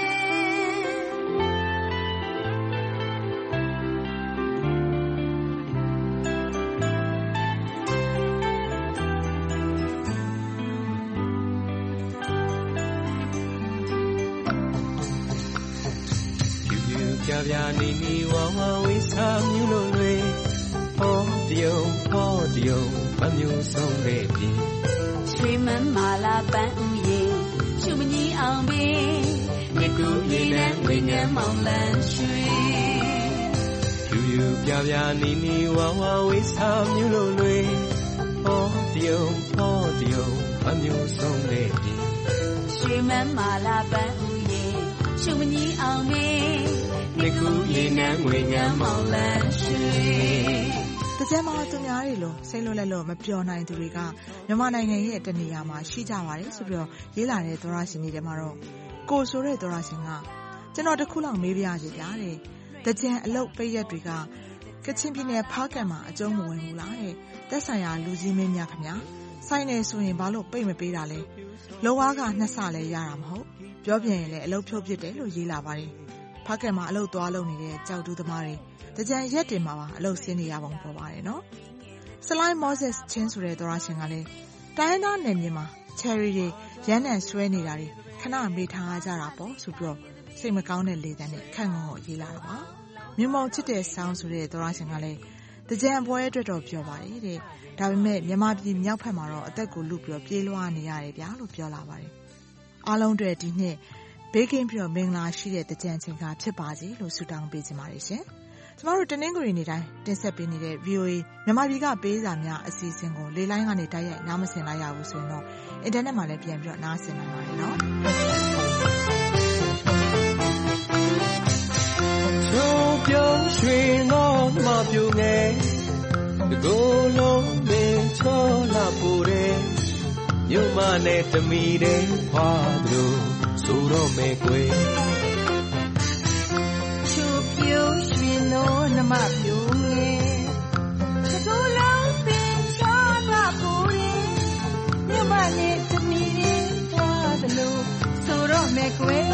K: ပြပြနေနေဝဝဝိစာမြူလို့လွေဟောတယုံဟောတယုံမမျိုးဆုံးတဲ့ပြင်
L: ရွှေမန်းမာလာပန်းဥယေရှုမကြီးအောင်ပင်မြကူရေနဲ့ဝိညာဉ်မောင်လန်းရွှေ
K: ဖြူဖြူပြပြနေနေဝဝဝိစာမြူလို့လွေဟောတယုံဟောတယုံမမျိုးဆုံးတဲ့ပြင်
L: ရွှေမန်းမာလာပန်းဥယေရှုမကြီးအောင်ပင်
K: မြကူရေနဲ့ဝိညာဉ်မောင်လန်းရွှေ
F: တကြံမှာသူများတွေလို့စိတ်လွတ်လက်လို့မပြောနိုင်သူတွေကမြန်မာနိုင်ငံရဲ့တနေရာမှာရှိကြပါတယ်ဆိုပြီးတော့ရေးလာတဲ့သောရရှင်တွေထဲမှာတော့ကိုဆိုတဲ့သောရရှင်ကကျွန်တော်တခုလောက်မေးပြရစီဗျာတဲ့တကြံအလုတ်ပိတ်ရက်တွေကကချင်ပြည်နယ်ဖားကံမှာအကျုံးမဝင်ဘူးလားတဲ့သက်ဆိုင်ရာလူကြီးမင်းများခင်ဗျာဆိုင်နေဆိုရင်ဘာလို့ပိတ်မပေးတာလဲလောဝါကနှစ်ဆလဲရတာမဟုတ်ပြောပြရင်လည်းအလုတ်ဖြုတ်ဖြစ်တယ်လို့ရေးလာပါတယ်ဖားကံမှာအလုတ်သွားလုပ်နေတဲ့ကြောက်တူးသမားတွေတကြံရက်တင်မှာပါအလုတ်ဆင်းနေရပုံပေါ်ပါတယ်နော်ဆလိုင်းမော့ဆက်စ်ချင်းဆိုတဲ့သောရရှင်ကလည်းတိုင်းသားနယ်မြေမှာချယ်ရီတွေရမ်းနံဆွဲနေတာတွေခဏမေးထားကြတာပေါ့ဆိုပြီးတော့စိတ်မကောင်းတဲ့လေသံနဲ့ခန့်ငေါ့ရေးလာတာပါမြုံမောင်ချစ်တဲ့ဆောင်းဆိုတဲ့သောရရှင်ကလည်းတကြံပွဲအတွက်တော့ပြောပါတယ်တဲ့ဒါပေမဲ့မြန်မာပြည်မြောက်ဖက်မှာတော့အသက်ကိုလူပြီးပြေးလွှားနေရတယ်ဗျာလို့ပြောလာပါတယ်အားလုံးတွေဒီနှစ်ဘေးကင်းပြီးတော့မင်္ဂလာရှိတဲ့တကြံချိန်ကဖြစ်ပါစေလို့ဆုတောင်းပေးချင်ပါတယ်ရှင်ကျမတို့တနင်္ဂနွေနေ့တိုင်းတင်ဆက်ပေးနေတဲ့ ဗီအိုအေ မြန်မာပြည်ကပေးစာများအစီအစဉ်ကိုလေလိုင်းကနေတိုက်ရိုက်နားမဆင်လိုက်ရဘူးဆိုရင်တော့အင်တာနက်မှာလည်းပြန်ပြီးတော့နားဆင်နိုင်ပါတယ်နော်
K: ချိုးပြုံးရွှေငေါမပြူငယ်ဒီကိုယ်လုံးမင်းချောလာပိုတဲ့မြို့မနဲ့တမီတဲ့ဖွာတို့ဆိုတော့မဲကွယ်
L: ချိုးပြုံးရွှေငေါနမပြူငယ်ဒီကိုယ်လုံးမင်းချောလာပိုတဲ့မြို့မနဲ့တမီတဲ့ဖွာတို့ဆိုတော့မဲကွယ်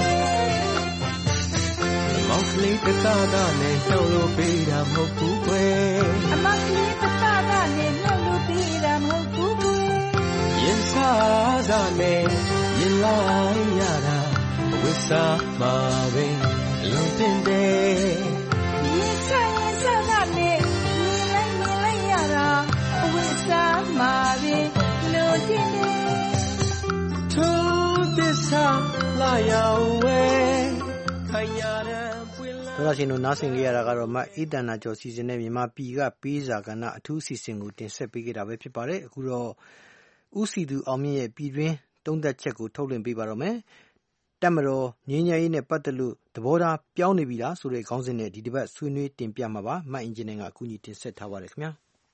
K: မောင်ကလေးတကားတာနဲ့နှုတ်လို့ပေးတာမဟုတ်ဘူးကွယ်
L: အမကလေးတကားတာနဲ့နှုတ်လို့ပေးတာမဟုတ်ဘူးကွယ်
K: ရင်စားစားနဲ့ရင်လိုက်ရတာဝိစားမှာပဲလုံတင်တယ်
L: ရင်စားရင်စားတာနဲ့ရင်လိုက်ရင်လိုက်ရတာဝိစားမှာပဲလုံတင်တယ်
K: ထိုးသစ္စာလာရောက်ဝဲခိုင်ရတဲ့
B: ဒေါ်လာရှင်တို့နားဆင်ကြရတာကတော့မအေးတန်နာကျော်စီစဉ်တဲ့မြန်မာပြည်ကပေးစာကဏ္ဍအထူးအစီအစဉ်ကိုတင်ဆက်ပေးခဲ့တာပဲဖြစ်ပါတယ်အခုတော့ဦးစီသူအောင်မြင့်ရဲ့ပြည်တွင်းသုံးသပ်ချက်ကိုထုတ်လွှင့်ပေးပါတော့မယ်တက်မတော်ငြိမ်းချမ်းရေးနဲ့ပတ်သက်လို့သဘောထားပြောင်းနေပြီလားဆိုတဲ့ခေါင်းစဉ်နဲ့ဒီတစ်ပတ်ဆွေးနွေးတင်ပြမှာပါမအင်ဂျင်နီယာကအခုညီတင်ဆက်ထားပါတယ်ခင်ဗျာ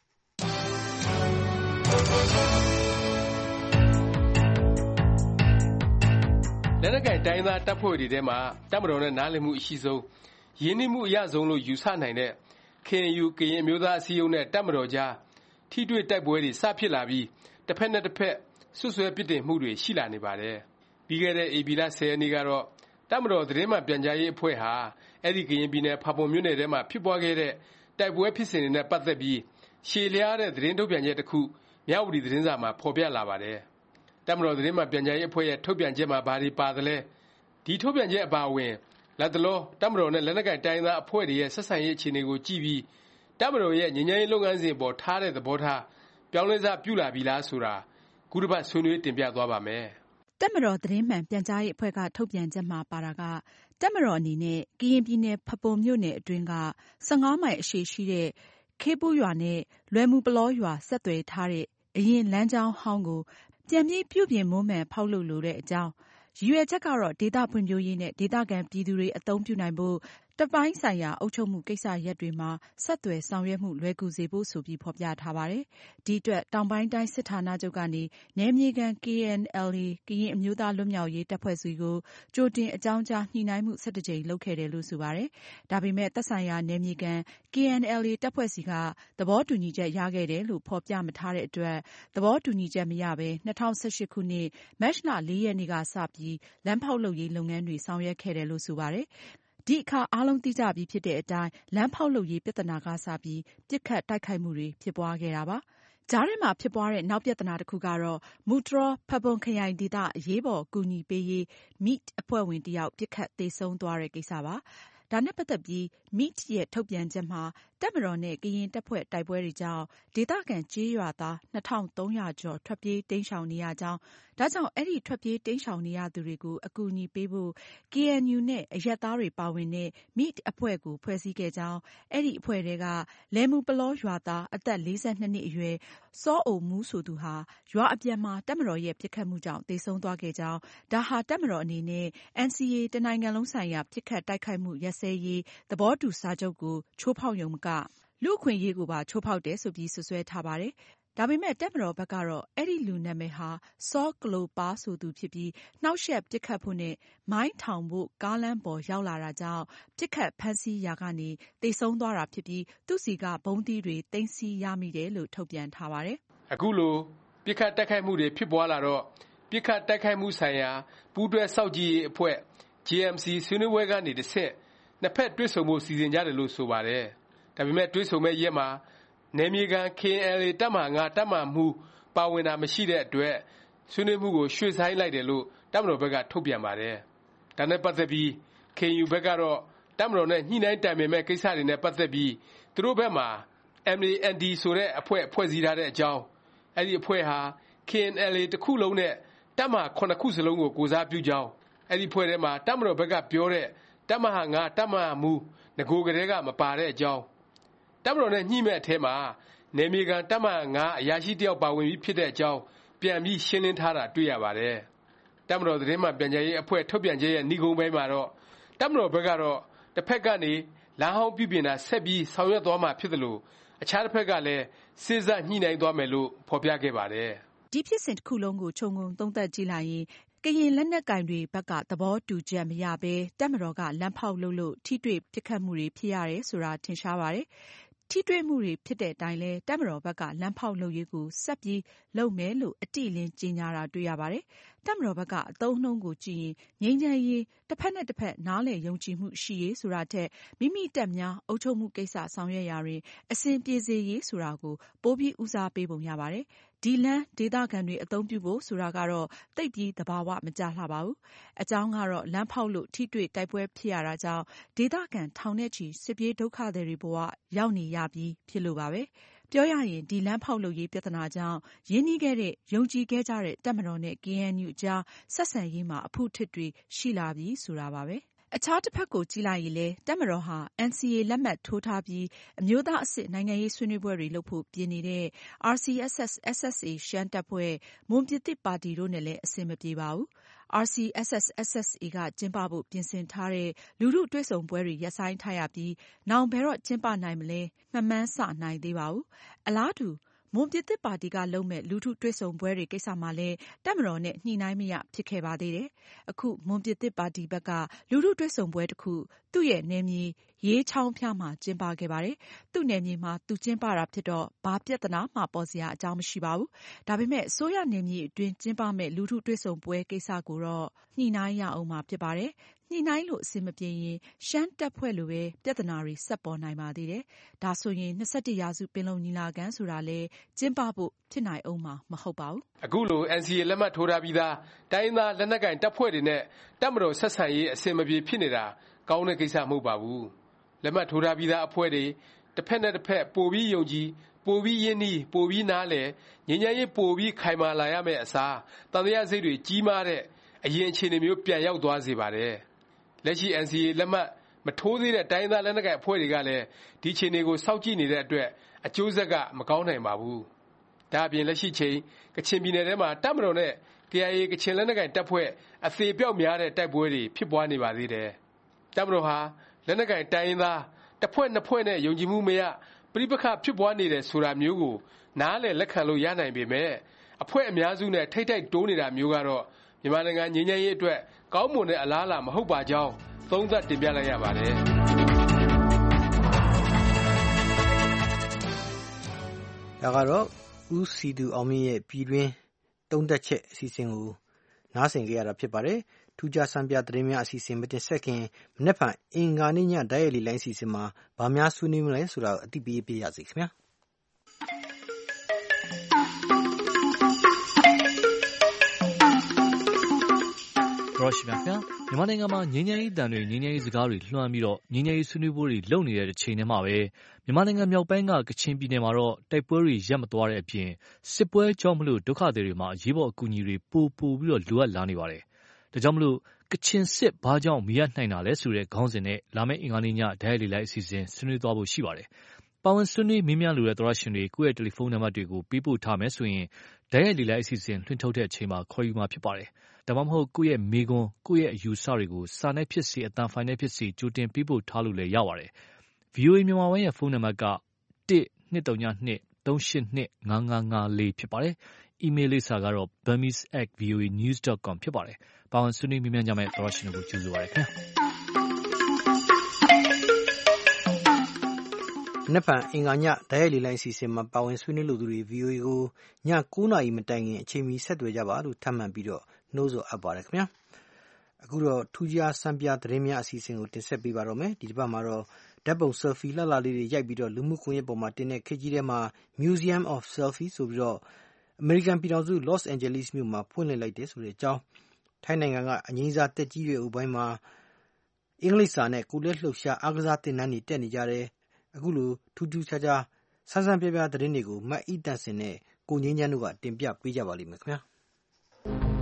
J: လက်နက်ကိုင်တိုင်းသားတပ်ဖွဲ့တွေထဲမှာတပ်မတော်နဲ့နားလည်မှုအရှိဆုံးရင်းနှီးမှုအရဆုံးလို့ယူဆနိုင်တဲ့ ကေအန်ယူ ကရင်အမျိုးသားအစည်းအရုံးနဲ့တပ်မတော်ကြားထိတွေ့တိုက်ပွဲတွေစဖြစ်လာပြီးတစ်ဖက်နဲ့တစ်ဖက်ဆွဆွဲပစ်တင်မှုတွေရှိလာနေပါတယ်။ပြီးခဲ့တဲ့ဧပြီလဆယ်ရက်နေ့ကတော့တပ်မတော်သတင်းမှန်ပြန်ကြားရေးအဖွဲ့ဟာအဲ့ဒီကရင်ပြည်နယ်ဖာပွန်မြို့နယ်ထဲမှာဖြစ်ပွားခဲ့တဲ့တိုက်ပွဲဖြစ်စဉ်တွေနဲ့ပတ်သက်ပြီးရှည်လျားတဲ့သတင်းထုတ်ပြန်ချက်တစ်ခုမြဝတီသတင်းစာမှာဖော်ပြလာပါတယ်။တပ်မတော်သတင်းမှန်ပြန်ကြားရေးအဖွဲ့ရဲ့ထုတ်ပြန်ချက်မှာဘာတွေပါသလဲဒီထုတ်ပြန်ချက်အပါအဝင်လက်တလောတပ်မတော်နဲ့လက်နက်ကိုင်တိုင်းသားအဖွဲ့တွေရဲ့ဆက်ဆံရေးအခြေအနေကိုကြည့်ပြီးတပ်မတော်ရဲ့ငြိမ်းချမ်းရေးလုပ်ငန်းစဉ်ပေါ်ထားတဲ့သဘောထားပြောင်းလဲစားပြုလာပြီလားဆိုတာခုတစ်ပတ်ဆွေးနွေးတင်ပြသွားပါမယ်
N: ။တပ်မတော်သတင်းမှန်ပြန်ကြားရေးအဖွဲ့ကထုတ်ပြန်ချက်မှာပါတာကတပ်မတော်အနေနဲ့ကရင်ပြည်နယ်ဖပွန်မြို့နယ်အတွင်းကဆယ့်ငါးမိုင်အရှည်ရှိတဲ့ခေးပူးရွာနဲ့လွယ်မူပလောရွာဆက်သွယ်ထားတဲ့အရင်လမ်းကြောင်းဟောင်းကိုပြန်ပြီးပြုပြင်မွမ်းမံဖောက်လုပ်လိုတဲ့အကြောင်းရည်ရွယ်ချက်ကတော့ဒေသဖွံ့ဖြိုးရေးနဲ့ဒေသခံပြည်သူတွေအသုံးပြုနိုင်ဖို့တပ်ပိုင်းဆိုင်ရာအုပ်ချုပ်မှုကိစ္စရပ်တွေမှာဆက်သွယ်ဆောင်ရွက်မှုလွယ်ကူစေဖို့ဆိုပြီးဖော်ပြထားပါတယ်။ဒီအတွက်တောင်ပိုင်းတိုင်းစစ်ဌာနချုပ်ကနေနယ်မြေခံ ကေအန်အယ်အေ ကရင်အမျိုးသားလွတ်မြောက်ရေးတပ်ဖွဲ့စီကိုကြိုတင်အကြောင်းကြားညှိနှိုင်းမှုဆယ့်တစ်ကြိမ်လုပ်ခဲ့တယ်လို့ဆိုပါတယ်။ဒါပေမဲ့သက်ဆိုင်ရာနယ်မြေခံ ကေအန်အယ်အေ တပ်ဖွဲ့စီကသဘောတူညီချက်ရခဲ့တယ်လို့ဖော်ပြမထားတဲ့အတွက်သဘောတူညီချက်မရဘဲ၂၀၁၈ခုနှစ်မတ်လလေးရက်နေ့ကစပြီးလမ်းဖောက်လုပ်ရေးလုပ်ငန်းတွေဆောင်ရွက်ခဲ့တယ်လို့ဆိုပါတယ်။ဒီအခါအားလုံးသိကြပြီးဖြစ်တဲ့အတိုင်းလမ်းဖောက်လုပ်ရေးပြဿနာကစပြီးပစ်ခတ်တိုက်ခိုက်မှုတွေဖြစ်ပွားခဲ့တာပါ။ကြားထဲမှာဖြစ်ပွားတဲ့နောက်ပြဿနာတစ်ခုကတော့မူတရောဖပွန်ခရိုင်ဒေသအရေးပေါ်ကူညီပေးရေး Meet အဖွဲ့ဝင်တစ်ယောက်ပစ်ခတ်သေဆုံးသွားတဲ့ကိစ္စပါ။ဒါနဲ့ပတ်သက်ပြီး Meet ရဲ့ထုတ်ပြန်ချက်မှာတပ်မတော်နဲ့ကရင်တပ်ဖွဲ့တိုက်ပွဲတွေကြောင့်ဒေသခံကျေးရွာသားနှစ်ထောင်သုံးရာကျော်ထွက်ပြေးတိမ်းရှောင်နေရကြောင်းဒါကြောင့်အဲ့ဒီထွက်ပြေးတိမ်းရှောင်နေရသူတွေကိုအကူအညီပေးဖို့ ကေအန်ယူ နဲ့အရပ်သားတွေပါဝင်တဲ့ Meet အဖွဲ့ကိုဖွဲ့စည်းခဲ့ကြောင်းအဲ့ဒီအဖွဲ့တွေကလယ်မူပလောရွာသားအသက်လေးဆယ်နှစ်နှစ်အရွယ်စောအိုမူးဆိုသူဟာရွာအပြန်မှာတပ်မတော်ရဲ့ပစ်ခတ်မှုကြောင့်သေဆုံးသွားခဲ့ကြောင်းဒါဟာတပ်မတော်အနေနဲ့ အန်စီအေ တနိုင်ငံလုံးဆိုင်ရာပစ်ခတ်တိုက်ခိုက်မှုရပ်စဲရေးသဘောတူစာချုပ်ကိုချိုးဖောက်ရုံမကလူ့အခွင့်အရေးကိုပါချိုးဖောက်တယ်ဆိုပြီးစွပ်စွဲထားပါတယ်။ဒါပေမဲ့တပ်မတော်ဘက်ကတော့အဲ့ဒီလူနာမည်ဟာစောကလိုပါဆိုသူဖြစ်ပြီးနှောက်ယှက်ပစ်ခတ်ဖို့နဲ့မိုင်းထောင်ဖို့ကားလမ်းပေါ်ရောက်လာတာကြောင့်ပစ်ခတ်ဖမ်းဆီးရာကနေသေဆုံးသွားတာဖြစ်ပြီးသူ့စီကဘုံသီးတွေသိမ်းဆည်းရမိတယ်လို့ထုတ်ပြန်ထားပါတယ်
J: ။အခုလိုပစ်ခတ်တိုက်ခိုက်မှုတွေဖြစ်ပွားလာတော့ပစ်ခတ်တိုက်ခိုက်မှုဆိုင်ရာပူးတွဲစောင့်ကြည့်ရေးအဖွဲ့ ဂျေအမ်စီ ဆွေးနွေးပွဲကနေတစ်ဆင့်နှစ်ဖက်တွေ့ဆုံဖို့စီစဉ်ကြတယ်လို့ဆိုပါတယ်။ဒါပေမဲ့တွေ့ဆုံမဲ့ရက်မှာနယ်မြေခံ ကေအန်အယ်အေ တပ်မဟာ၅တပ်မဟာမှူးပါဝင်တာမရှိတဲ့အတွက်ဆွေးနွေးမှုကိုရွှေ့ဆိုင်းလိုက်တယ်လို့တပ်မတော်ဘက်ကထုတ်ပြန်ပါတယ်။ဒါနဲ့ပတ်သက်ပြီး ကေအန်ယူ ဘက်ကတော့တပ်မတော်နဲ့ညှိနှိုင်းတိုင်ပင်မဲ့ကိစ္စတွေနဲ့ပတ်သက်ပြီးသူတို့ဘက်မှာ အမ်အေအန်ဒီ ဆိုတဲ့အဖွဲ့ဖွဲ့စည်းထားတဲ့အကြောင်းအဲ့ဒီအဖွဲ့ဟာ ကေအန်အယ်အေ တစ်ခုလုံးနဲ့တပ်မဟာခုနှစ်ခုစလုံးကိုကိုယ်စားပြုကြောင်းအဲ့ဒီအဖွဲ့ထဲမှာတပ်မတော်ဘက်ကပြောတဲ့တပ်မဟာ၅တပ်မဟာမှူးငကိုကလေးကမပါတဲ့အကြောင်းတပ်မတော်နဲ့ညှိမဲ့အထဲမှာနေမြေကန်တပ်မငါအရာရှိတယောက်ပါဝင်ပြီးဖြစ်တဲ့အကြောင်းပြန်ပြီးရှင်းလင်းထားတာတွေ့ရပါတယ်တပ်မတော်သတင်းမှပြန်ကြားရေးအဖွဲ့ထုတ်ပြန်ချက်ရဲ့ဏိဂုံးပိုင်းမှာတော့တပ်မတော်ဘက်ကတော့တစ်ဖက်ကနေလမ်းဟောင်းပြုပြင်တာဆက်ပြီးဆောင်ရွက်သွားမှာဖြစ်တယ်လို့အခြားတစ်ဖက်ကလည်းစစ်စပ်ညှိနှိုင်းသွားမယ်လို့ဖော်ပြခဲ့ပါတယ်
N: ဒီဖြစ်စဉ်တစ်ခုလုံးကိုခြုံငုံသုံးသပ်ကြည့်လိုက်ရင်ကရင်လက်နက်ကိုင်တွေဘက်ကသဘောတူချက်မရဘဲတပ်မတော်ကလမ်းဖောက်လုပ်လို့ထိတွေ့ပစ်ခတ်မှုတွေဖြစ်ရတယ်ဆိုတာထင်ရှားပါတယ်ထိတွေ့မှုတွေဖြစ်တဲ့အတိုင်းလဲတပ်မတော်ဘက်ကလမ်းဖောက်လုပ်ရေးကိုဆက်ပြီးလုပ်မယ်လို့အတိအလင်းကြေညာတာတွေ့ရပါတယ်။တပ်မတော်ဘက်ကအသုံးနှုန်းကိုကြည့်ရင်ငြိမ်းချမ်းရေးတစ်ဖက်နဲ့တစ်ဖက်နားလည်ယုံကြည်မှုရှိရေးဆိုတာထက်မိမိတပ်များအုပ်ချုပ်မှုကိစ္စဆောင်ရွက်ရာတွင်အစဉ်ပြေစေရေးဆိုတာကိုပိုပြီးဦးစားပေးပုံရပါတယ်။ဒီလမ်းဒေသခံတွေအသုံးပြုဖို့ဆိုတာကတော့သိပ်ပြီးသဘာဝမကျလှပါဘူး။အကြောင်းကတော့လမ်းဖောက်လို့ထိတွေ့တိုက်ပွဲဖြစ်ရတာကြောင့်ဒေသခံထောင်နဲ့ချီစစ်ပြေးဒုက္ခသည်တွေဘဝရောက်နေရပြီးဖြစ်လို့ပါပဲ။ပြောရရင်ဒီလမ်းဖောက်လုပ်ရေးပြဿနာကြောင့်ရင်းနှီးခဲ့တဲ့ယုံကြည်ခဲ့ကြတဲ့တပ်မတော်နဲ့ ကေအဲန်ယူ အကြားဆက်ဆံရေးမှာအဖုထစ်တွေရှိလာပြီဆိုတာပါပဲ။အခြားတစ်ဖက်ကိုကြည့်လိုက်ရင်လည်းတပ်မတော်ဟာ အန်စီအေ လက်မှတ်ထိုးထားပြီးအမျိုးသားအဆင့်နိုင်ငံရေးဆွေးနွေးပွဲတွေလုပ်ဖို့ပြင်နေတဲ့ အာရ်စီအက်စ်အက်စ် အက်စ်အက်စ်အေ ရှမ်းတပ်ဖွဲ့မွန်ပြည်သစ်ပါတီတို့နဲ့လည်းအဆင်မပြေပါဘူး။ အာရ်စီ အက်စ်အက်စ် အက်စ်အက်စ်အေ ကကျင်းပဖို့ပြင်ဆင်ထားတဲ့လူထုတွေ့ဆုံပွဲတွေရပ်ဆိုင်းထားရပြီးနောင်ဘယ်တော့ကျင်းပနိုင်မလဲမမှန်းဆနိုင်သေးပါဘူး။အလားတူမွန်ပြည်သစ်ပါတီကလုပ်မဲ့လူထုတွေ့ဆုံပွဲတွေကိစ္စမှာလည်းတပ်မတော်နဲ့ညှိနှိုင်းမရဖြစ်ခဲ့ပါသေးတယ်။အခုမွန်ပြည်သစ်ပါတီဘက်ကလူထုတွေ့ဆုံပွဲတစ်ခုသူ့ရဲ့နယ်မြေရေးချောင်းဖျားမှာကျင်းပခဲ့ပါတယ်။သူ့နယ်မြေမှာသူကျင်းပတာဖြစ်တော့ဘာပြဿနာမှပေါ်စရာအကြောင်းမရှိပါဘူး။ဒါပေမဲ့အစိုးရနယ်မြေအတွင်းကျင်းပမဲ့လူထုတွေ့ဆုံပွဲကိစ္စကိုတော့ညှိနှိုင်းရအောင်မှာဖြစ်ပါတယ်။ညှိနှိုင်းလို့အဆင်မပြေရင်ရှမ်းတပ်ဖွဲ့လိုပဲပြဿနာတွေဆက်ပေါ်နိုင်ပါသေးတယ်။ဒါဆိုရင်နှစ်ဆယ့်တစ်ရာစုပင်လုံညီလာခံဆိုတာလေကျင်းပဖို့ဖြစ်နိုင်အောင်မှာမဟုတ်ပါဘူး
J: ။အခုလို အန်စီအေ လက်မှတ်ထိုးထားပြီးသားတိုင်းသားလက်နက်ကိုင်တပ်ဖွဲ့တွေနဲ့တပ်မတော်ဆက်ဆံရေးအဆင်မပြေဖြစ်နေတာကောင်းတဲ့ကိစ္စမဟုတ်ပါဘူး။လက်မှတ်ထိုးထားပြီးသားအဖွဲ့တွေတစ်ဖက်နဲ့တစ်ဖက်ပိုပြီးယုံကြည်ပိုပြီးရင်းနှီးပိုပြီးနားလည်ငြိမ်းချမ်းရေးပိုပြီးခိုင်မာလာရမယ့်အစားတန်တရားစိတ်တွေကြီးမားတဲ့အရင်အခြေအနေမျိုးပြန်ရောက်သွားစေပါတယ်။လက်ရှိ အန်စီအေ လက်မှတ်မထိုးသေးတဲ့တိုင်းသားလက်နက်ကိုင်အဖွဲ့တွေကလည်းဒီအခြေအနေကိုစောင့်ကြည့်နေတဲ့အတွက်အကျိုးဆက်ကမကောင်းနိုင်ပါဘူး။ဒါအပြင်လက်ရှိချိန်ကချင်ပြည်နယ်ထဲမှာတပ်မတော်နဲ့ ကေအိုင်အေ ကချင်လက်နက်ကိုင်တပ်ဖွဲ့အသေပျောက်များတဲ့တိုက်ပွဲတွေဖြစ်ပွားနေပါသေးတယ်။တပ်မတော်ဟာလက်နက်ကိုင်တိုင်းရင်းသားတစ်ဖွဲ့နှစ်ဖွဲ့နဲ့ယုံကြည်မှုမရပဋိပက္ခဖြစ်ပွားနေတယ်ဆိုတာမျိုးကိုနားလည်လက်ခံလို့ရနိုင်ပေမဲ့အဖွဲ့အများစုနဲ့ထိတ်တိုက်တိုးနေတာမျိုးကတော့မြန်မာနိုင်ငံငြိမ်းချမ်းရေးအတွက်ကောင်းမွန်တဲ့အလားအလာမဟုတ်ပါကြောင်းသုံးသပ်တင်ပြလိုက်ရပါတယ်
B: ။ဒါကတော့ဦးစီသူအောင်မြင့်ရဲ့ပြည်တွင်းသုံးသပ်ချက်အစီအစဉ်ကိုနားဆင်ကြရတာဖြစ်ပါတယ်။ထူးခြားစံပြသတင်းများအစီအစဉ်မတင်ဆက်ခင်မနေ့ကအင်္ဂါနေ့ညဓာတ်ရိုက်လေလိုင်းအစီအစဉ်မှာဗာများဆွေးနွေးမလဲဆိုတာကိုအသိပေးပြရစီခင်ဗျာ။
O: ရောရှိပါခင်ဗျာမြန်မာနိုင်ငံမှာငြိမ်းချမ်းရေးတန်တွေငြိမ်းချမ်းရေးစကားတွေလွှမ်းပြီးတော့ငြိမ်းချမ်းရေးဆွေးနွေးပွဲတွေလုပ်နေတဲ့တစ်ချိန်တည်းမှာပဲမြန်မာနိုင်ငံမြောက်ပိုင်းကကချင်ပြည်နယ်မှာတော့တိုက်ပွဲတွေရပ်မသွားတဲ့အပြင်စစ်ပွဲကြောင့်မလို့ဒုက္ခသည်တွေမှာအရေးပေါ်အကူအညီတွေပိုပိုပြီးတော့လိုအပ်လာနေပါတယ်။ဒါကြောင့်မလို့ကချင်စစ်ဘာကြောင့်မရနိုင်တာလဲဆိုတဲ့ခေါင်းစဉ်နဲ့လာမယ့်အင်္ဂါနေ့ညဓာတ်ရိုက်လေလိုက်အစီအစဉ်ဆွေးနွေးသွားဖို့ရှိပါတယ်။ပါဝင်ဆွေးနွေးမင်းများလိုတဲ့သောရရှင်တွေကိုယ့်ရဲ့တယ်လီဖုန်းနံပါတ်တွေကိုပေးပို့ထားမယ်ဆိုရင်ဓာတ်ရိုက်လေလိုက်အစီအစဉ်လွှင့်ထုတ်တဲ့အချိန်မှာခေါ်ယူမှာဖြစ်ပါတယ်။ဒါမှမဟုတ်ကိုယ့်ရဲ့မေးခွန်းကိုယ့်ရဲ့အယူဆတွေကိုစာနဲ့ဖြစ်စေအသံဖိုင်နဲ့ဖြစ်စေကြိုတင်ပေးပို့ထားလို့လည်းရပါတယ်။ ဗီအိုအေ မြန်မာပိုင်းရဲ့ဖုန်းနံပါတ်ကတစ်နှစ်သုံးနှစ်သုံးရှစ်နှစ်ငါးငါးငါးလေးဖြစ်ပါတယ်။ အီးမေးလ်လိပ်စာကတော့ burmese at v o a news dot com ဖြစ်ပါတယ်။ပါဝင်ဆွေးနွေးမြန်းကြမယ့်သောရရှင်တွေကိုကျေးဇူးပါရခင်ဗျာ။
B: မနေ့ကအင်္ဂါညဓာတ်ရိုက်လေလိုင်းအစီအစဉ်မှာပါဝင်ဆွေးနွေးလိုသူတွေ ဗွီအိုအေကိုညကိုးနာရီမတိုင်ခင်အချိန်မီဆက်သွယ်ကြပါလို့ထပ်မံပြီးတော့နှိုးဆော်အပ်ပါတယ်ခင်ဗျာ။အခုတော့ထူးခြားစံပြသတင်းများအစီအစဉ်ကိုတင်ဆက်ပေးပါတော့မယ်။ဒီတစ်ပတ်မှာတော့ဓာတ်ပုံဆယ်ဖီလှလှလေးတွေရိုက်ပြီးတော့လူမှုကွန်ရက်ပေါ်မှာတင်တဲ့ခေတ်ကြီးထဲမှာ Museum of Selfie ဆိုပြီးတော့အမေရိကန်ပြည်ထောင်စု Los Angeles မြို့မှာဖွင့်လှစ်လိုက်တယ်ဆိုတဲ့အကြောင်းထိုင်းနိုင်ငံကအငြိမ်းစားတက်ကြီးတွေအုပ်ပိုင်းမှာအင်္ဂလိပ်စာနဲ့ကိုလက်လှုပ်ရှားအားကစားသင်တန်းတွေတက်နေကြတယ်။အခုလိုထူးထူးခြားခြားဆန်းဆန်းပြပြသတင်းတွေကိုမတ်အီတန့်စင်နဲ့ကိုငင်းချမ်းတို့ကတင်ပြပေးကြပါလိမ့်မယ်ခင်ဗျာ။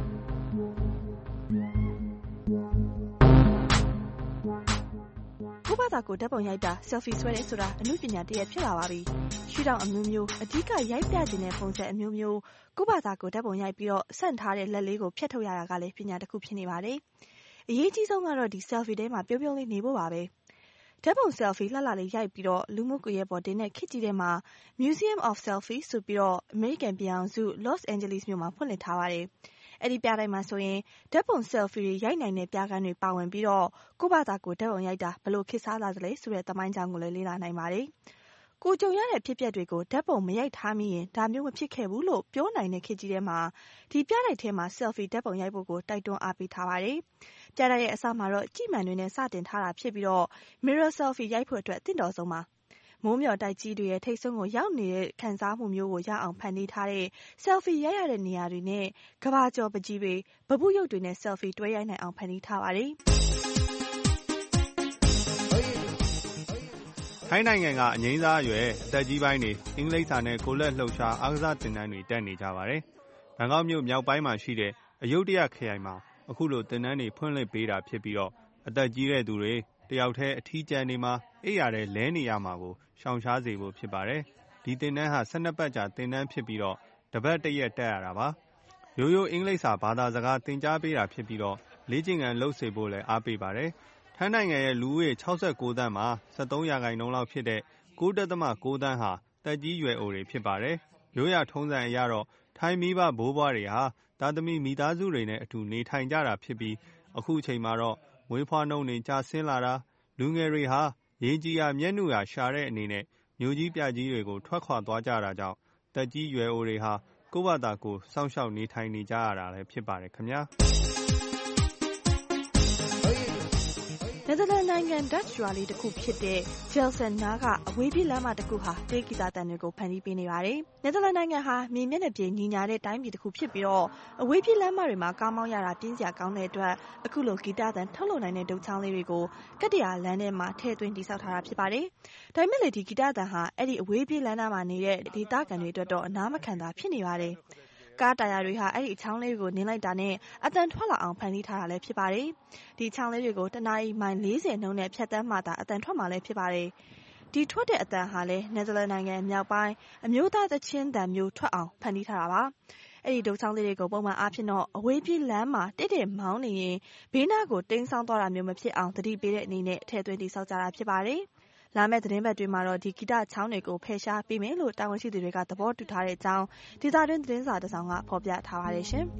N: ဥ
F: ကိုယ့်ဘာသာကိုယ်ဓာတ်ပုံရိုက်တာ selfie ဆွဲတယ်ဆိုတာအမှုပညာတစ်ရပ်ဖြစ်လာပါပြီ။ရှုထောင့်အမျိုးမျိုးအဓိကရိုက်ပြခြင်းတဲ့ပုံစံအမျိုးမျိုးကိုယ့်ဘာသာကိုယ်ဓာတ်ပုံရိုက်ပြီးတော့ဆန့်ထားတဲ့လက်လေးကိုဖျက်ထုတ်ရတာကလည်းပညာတစ်ခုဖြစ်နေပါတယ်။အရေးကြီးဆုံးကတော့ဒီ selfie ထဲမှာပြုံးပြုံးလေးနေဖို့ပါပဲ။ဓာတ်ပုံ selfie လှလှလေးရိုက်ပြီးတော့လူမှုကွန်ရက်ပေါ်တင်တဲ့ခေတ်ကြီးထဲမှာ Museum of Selfie ဆိုပြီးတော့အမေရိကန်ပြည်ထောင်စု Los Angeles မြို့မှာဖွင့်လှစ်ထားပါတယ်။အဲ့ဒီပြတိုင်းမှာဆိုရင်ဓာတ်ပုံ selfie တွေရိုက်နိုင်တဲ့ပြခန်းတွေပါဝင်ပြီးတော့ကိုယ့်ဘာသာကိုယ်ဓာတ်ပုံရိုက်တာဘလို့ခေတ်စားလာသလဲဆိုတဲ့သမိုင်းကြောင်းကိုလည်းလေ့လာနိုင်ပါတယ်။ကိုကြုံရတဲ့ဖြစ်ပျက်တွေကိုဓာတ်ပုံမရိုက်ထားမိရင်ဒါမျိုးမဖြစ်ခဲ့ဘူးလို့ပြောနိုင်တဲ့ခေတ်ကြီးထဲမှာဒီပြတိုက်ထဲမှာ selfie ဓာတ်ပုံရိုက်ဖို့ကိုတိုက်တွန်းအားပေးထားပါတယ်။ပြတိုက်ရဲ့အစမှာတော့ကြည့်မှန်တွေနဲ့စတင်ထားတာဖြစ်ပြီးတော့ mirror selfie ရိုက်ဖို့အတွက်တင့်တော်ဆုံးပါ။မိုးမျှော်တိုက်ကြီးတွေရဲ့ထိတ်ဆုံးကိုရောက်နေတဲ့ခံစားမှုမျိုးကိုရအောင်ဖန်တီးထားတဲ့ selfie ရိုက်ရတဲ့နေရာတွေနဲ့ကဘာကျော်ပကြီးတွေဗပုရုပ်တွေနဲ့ selfie တွဲရိုက်နိုင်အောင်ဖန်တီးထားပါတယ်။
H: ထိုင်းနိုင်ငံကအငိမ့်စားအရွယ်အသက်ကြီးပိုင်းတွေအင်္ဂလိပ်စာနဲ့ကိုလက်လှုပ်ရှားအားကစားသင်တန်းတွေတက်နေကြပါတယ်။ဘန်ကောက်မြို့မြောက်ပိုင်းမှာရှိတဲ့အယုဒ္ဓယခရိုင်မှာအခုလိုသင်တန်းတွေဖွင့်လှစ်ပေးတာဖြစ်ပြီးတော့အသက်ကြီးတဲ့သူတွေတယောက်တည်းအထီးကျန်နေမှာအိပ်ရတဲ့လဲနေရမှာကိုရှောင်ရှားစေဖို့ဖြစ်ပါတယ်။ဒီသင်တန်းဟာ၁၂ပတ်ကြာသင်တန်းဖြစ်ပြီးတော့တပတ်တစ်ရက်တက်ရတာပါ။ရိုးရိုးအင်္ဂလိပ်စာဘာသာစကားသင်ကြားပေးတာဖြစ်ပြီးတော့လေ့ကျင့်ခန်းလုပ်စေဖို့လည်းအားပေးပါတယ်။ထိုင်းနိုင်ငံရဲ့လူဦးရေ၆၉သန်းမှာ၁၃ရာခိုင်နှုန်းလောက်ဖြစ်တဲ့၉.၉ သန်းဟာသက်ကြီးရွယ်အိုတွေဖြစ်ပါတယ်။ရိုးရာထုံးစံအရတော့ထိုင်းမိဘဘိုးဘွားတွေဟာသားသမီးမိသားစုတွေနဲ့အတူနေထိုင်ကြတာဖြစ်ပြီးအခုအချိန်မှာတော့မွေးဖွားနှုန်းတွေကျဆင်းလာတာလူငယ်တွေဟာရေကြီးရာမျက်နှာရာရှာတဲ့အနေနဲ့မြို့ကြီးပြကြီးတွေကိုထွက်ခွာသွားကြတာကြောင့်သက်ကြီးရွယ်အိုတွေဟာကိုယ့်ဘာသာကိုယ်စောင့်ရှောက်နေထိုင်နေကြရတာလည်းဖြစ်ပါတယ်ခင်ဗျာ။
F: နယ်သာလန်နိုင်ငံဒတ်ရွာလေးတစ်ခုဖြစ်တဲ့ Velsen နားကအဝေးပြေးလမ်းမတစ်ခုဟာတေးဂီတတန်တွေကိုဖန်တီးပေးနေပါတယ်။နယ်သာလန်နိုင်ငံဟာမြေမျက်နှာပြင်ညီညာတဲ့တိုင်းပြည်တစ်ခုဖြစ်ပြီးတော့အဝေးပြေးလမ်းမတွေမှာကားမောင်းရတာပြင်းစရာကောင်းတဲ့အတွက်အခုလိုဂီတတန်ထုတ်လုပ်နိုင်တဲ့ဒုတ်ချောင်းလေးတွေကိုကတ္တရာလမ်းထဲမှာထည့်သွင်းတည်ဆောက်ထားတာဖြစ်ပါတယ်။ဒါပေမဲ့လေဒီဂီတတန်ဟာအဲ့ဒီအဝေးပြေးလမ်းသားမှာနေတဲ့ဒေသခံတွေအတွက်တော့အနားမခံတာဖြစ်နေပါတယ်။ကားတာယာတွေဟာအဲ့ဒီအချောင်းလေးကိုနင်းလိုက်တာနဲ့အတန်ထွက်လာအောင်ဖန်တီးထားတာလည်းဖြစ်ပါတယ်။ဒီချောင်းလေးတွေကိုတနာရီမိုင်၄၀နှုန်းနဲ့ဖြတ်တန်းမှသာအတန်ထွက်မှာလည်းဖြစ်ပါတယ်။ဒီထွက်တဲ့အတန်ဟာလည်းနယ်သာလန်နိုင်ငံမြောက်ပိုင်းအမျိုးသားသချင်းတန်မျိုးထွက်အောင်ဖန်တီးထားတာပါ။အဲ့ဒီဒုတ်ချောင်းလေးတွေကိုပုံမှန်အားဖြင့်တော့အဝေးပြေးလမ်းမှာတိတ်တိတ်မောင်းနေရင်ဘေးနားကိုတိမ်းဆောင်းသွားတာမျိုးမဖြစ်အောင်သတိပေးတဲ့အနေနဲ့ထည့်သွင်းတည်ဆောက်ကြတာဖြစ်ပါတယ်။လာမယ့်သတင်းပတ်တွေမှာတော့ဒီဂီတချောင်းတွေကိုဖယ်ရှားပေးမယ်လို့တာဝန်ရှိသူတွေကသဘောတူထားတဲ့အကြောင်းဒေသတွင်းသတင်းစာတစ်စောင်ကဖော်ပြထားပါတယ်ရှင်။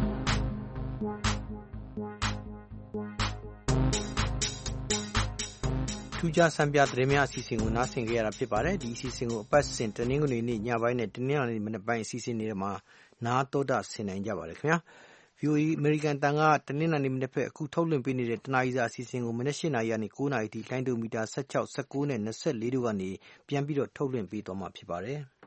B: ထူးခြားစံပြသတင်းများအစီအစဉ်ကိုနားဆင်ကြရတာဖြစ်ပါတယ်။ဒီအစီအစဉ်ကိုအပတ်စဉ်တနင်္ဂနွေနေ့ညပိုင်းနဲ့တနင်္လာနေ့မနက်ပိုင်းအစီအစဉ်တွေမှာနားတော်တာဆင်နိုင်ကြပါတယ်ခင်ဗျာ။ V O A အမေရိကန်တန်ကတနင်္လာနေ့မနက်ဖက်အခုထုတ်လွှင့်ပေးနေတဲ့တနာရီစာအစီအစဉ်ကိုမနက်၈နာရီကနေ၉နာရီထိလိုင်းဒိုမီတာ၁၆ ၁၉နဲ့၂၄တို့ကနေပြန်ပြီးတော့ထုတ်လွှင့်ပေးသွားမှာဖြစ်ပါတယ်။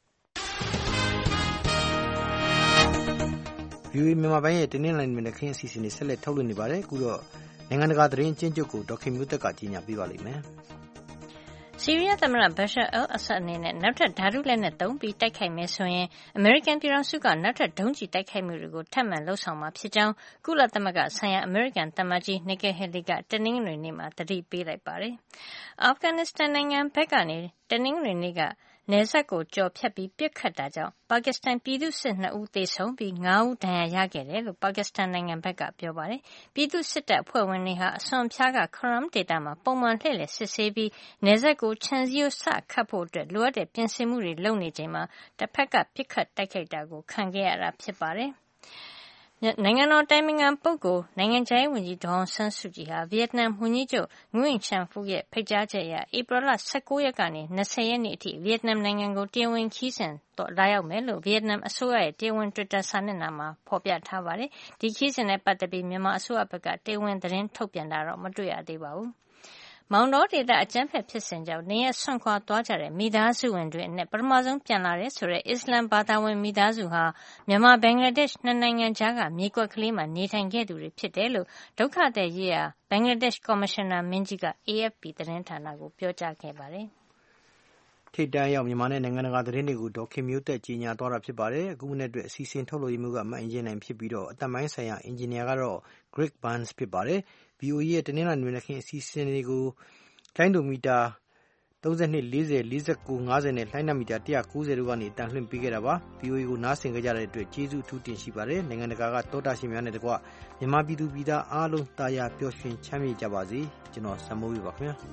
B: V O A မြန်မာပိုင်းရဲ့တနင်္လာနေ့မနက်ခင်းအစီအစဉ်တွေဆက်လက်ထုတ်လွှင့်နေပါတယ်။အခုတော့နိုင်ငံတကာသတင်းအကျဉ်းချုပ်ကိုဒေါက်ခင်မျိုးသက်ကကြီးညာပေးပါလိမ့်မယ်။
C: ဆီးရီးယားသမ္မတ Bashar al-Assad အနေနဲ့နောက်ထပ်ဓာတုလက်နက်သုံးပြီးတိုက်ခိုက်မယ်ဆိုရင်အမေရိကန်ပြည်ထောင်စုကနောက်ထပ်ဒုံးကျည်တိုက်ခိုက်မှုတွေကိုထပ်မံလုပ်ဆောင်မှာဖြစ်ကြောင်းကုလသမဂ္ဂဆိုင်ရာအမေရိကန်သံအမတ်ကြီး Nikki Haley ကတနင်္ဂနွေနေ့မှာသတိပေးလိုက်ပါတယ်။အာဖဂန်နစ္စတန်နိုင်ငံဘက်ကနေတနင်္ဂနွေနေ့ကနယ်စပ်ကိုကျော်ဖြတ်ပြီးပစ်ခတ်တာကြောင့်ပါကစ္စတန်ပြည်သူ့စစ်နှစ်ဦးသေဆုံးပြီးငါးဦးဒဏ်ရာရခဲ့တယ်လို့ပါကစ္စတန်နိုင်ငံဘက်ကပြောပါတယ်။ပြည်သူ့စစ်တပ်အဖွဲ့ဝင်တွေဟာအစွန်ဖျားက Kurram ဒေသမှာပုံမှန်လှည့်လည်စစ်ဆေးပြီးနယ်စပ်ကိုခြံစည်းရိုးစခတ်ဖို့အတွက်လိုအပ်တဲ့ပြင်ဆင်မှုတွေလုပ်နေချိန်မှာတစ်ဖက်ကပစ်ခတ်တိုက်ခိုက်တာကိုခံခဲ့ရတာဖြစ်ပါတယ်။နိုင်ငံတော်တိုင်ပင်ခံပုဂ္ဂိုလ်နိုင်ငံခြားရေးဝန်ကြီးဒေါ်အောင်ဆန်းစုကြည်ဟာဗီယက်နမ်ဝန်ကြီးချုပ်ငွေ့ချန်ဖူးရဲ့ဖိတ်ကြားချက်အရဧပြီလ၁၉ရက်ကနေ၂၀ရက်နေ့အထိဗီယက်နမ်နိုင်ငံကိုတရားဝင်ခီးစဉ်လာရောက်မယ်လို့ဗီယက်နမ်အစိုးရရဲ့တရားဝင်တွစ်တာစာမျက်နှာမှာဖော်ပြထားပါတယ်။ဒီခီးစဉ်နဲ့ပတ်သက်ပြီးမြန်မာအစိုးရဘက်ကတရားဝင်သတင်းထုတ်ပြန်တာတော့မတွေ့ရသေးပါဘူး။မောင်တောဒေသအကြမ်းဖက်ဖြစ်စဉ်ကြောင့်နေရပ်စွန့်ခွာသွားကြတဲ့မိသားစုဝင်တွေအနက်ပထမဆုံးပြန်လာတဲ့ဆိုတဲ့အစ္စလမ်ဘာသာဝင်မိသားစုဟာမြန်မာဘင်္ဂလားဒေ့ရှ်နှစ်နိုင်ငံကြားကမြေကွက်ကလေးမှာနေထိုင်ခဲ့သူတွေဖြစ်တယ်လို့ဒုက္ခသည်ရေးရာဘင်္ဂလားဒေ့ရှ်ကော်မရှင်နာမင်းကြီးက A F P သတင်းဌာနကိုပြောကြားခဲ့ပါတယ်
B: ။ထိပ်တန်းရောက်မြန်မာနဲ့နိုင်ငံတကာသတင်းတွေကိုဒေါက်ခင်မျိုးသက်ကြီးညာသွားတာဖြစ်ပါတယ်။အခုမနေ့အတွက်အစီအစဉ်ထုတ်လို့ရမှုကအမှန်အင်ဂျင်နိုင်ဖြစ်ပြီးတော့အတမိုင်းဆိုင်ရာအင်ဂျင်နီယာကတော့ Greg Burns ဖြစ်ပါတယ်။ V O A ရဲ့တနင်္လာနေ့မနက်ခင်းအစီအစဉ်တွေကိုလိုင်းဒိုမီတာသုံး၂ ၄၀ ၄၉ ၅၀နဲ့လှိုင်းနံမီတာone ninetyတို့ကနေတန်လှည့်ပေးခဲ့တာပါ။ ဗွီအိုအေကိုနားဆင်ကြတဲ့အတွက်ကျေးဇူးအထူးတင်ရှိပါတယ်။နိုင်ငံတကာကသောတာရှင်များနဲ့တကွမြန်မာပြည်သူပြည်သားအားလုံးတာယာပျော်ရွှင်ချမ်းမြေ့ကြပါစေ။ကျွန်တော်စံမိုးဝေပါခင်ဗျာ။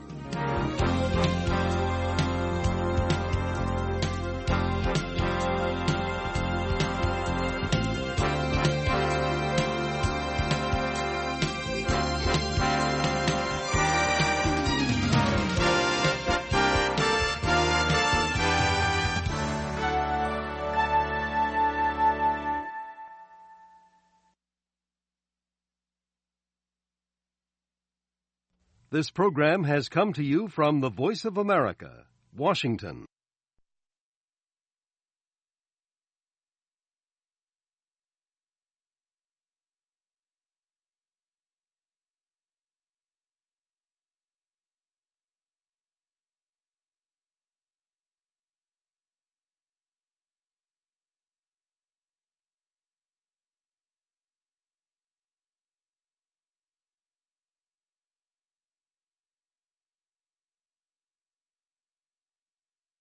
A: This program has come to you from the Voice of America, Washington.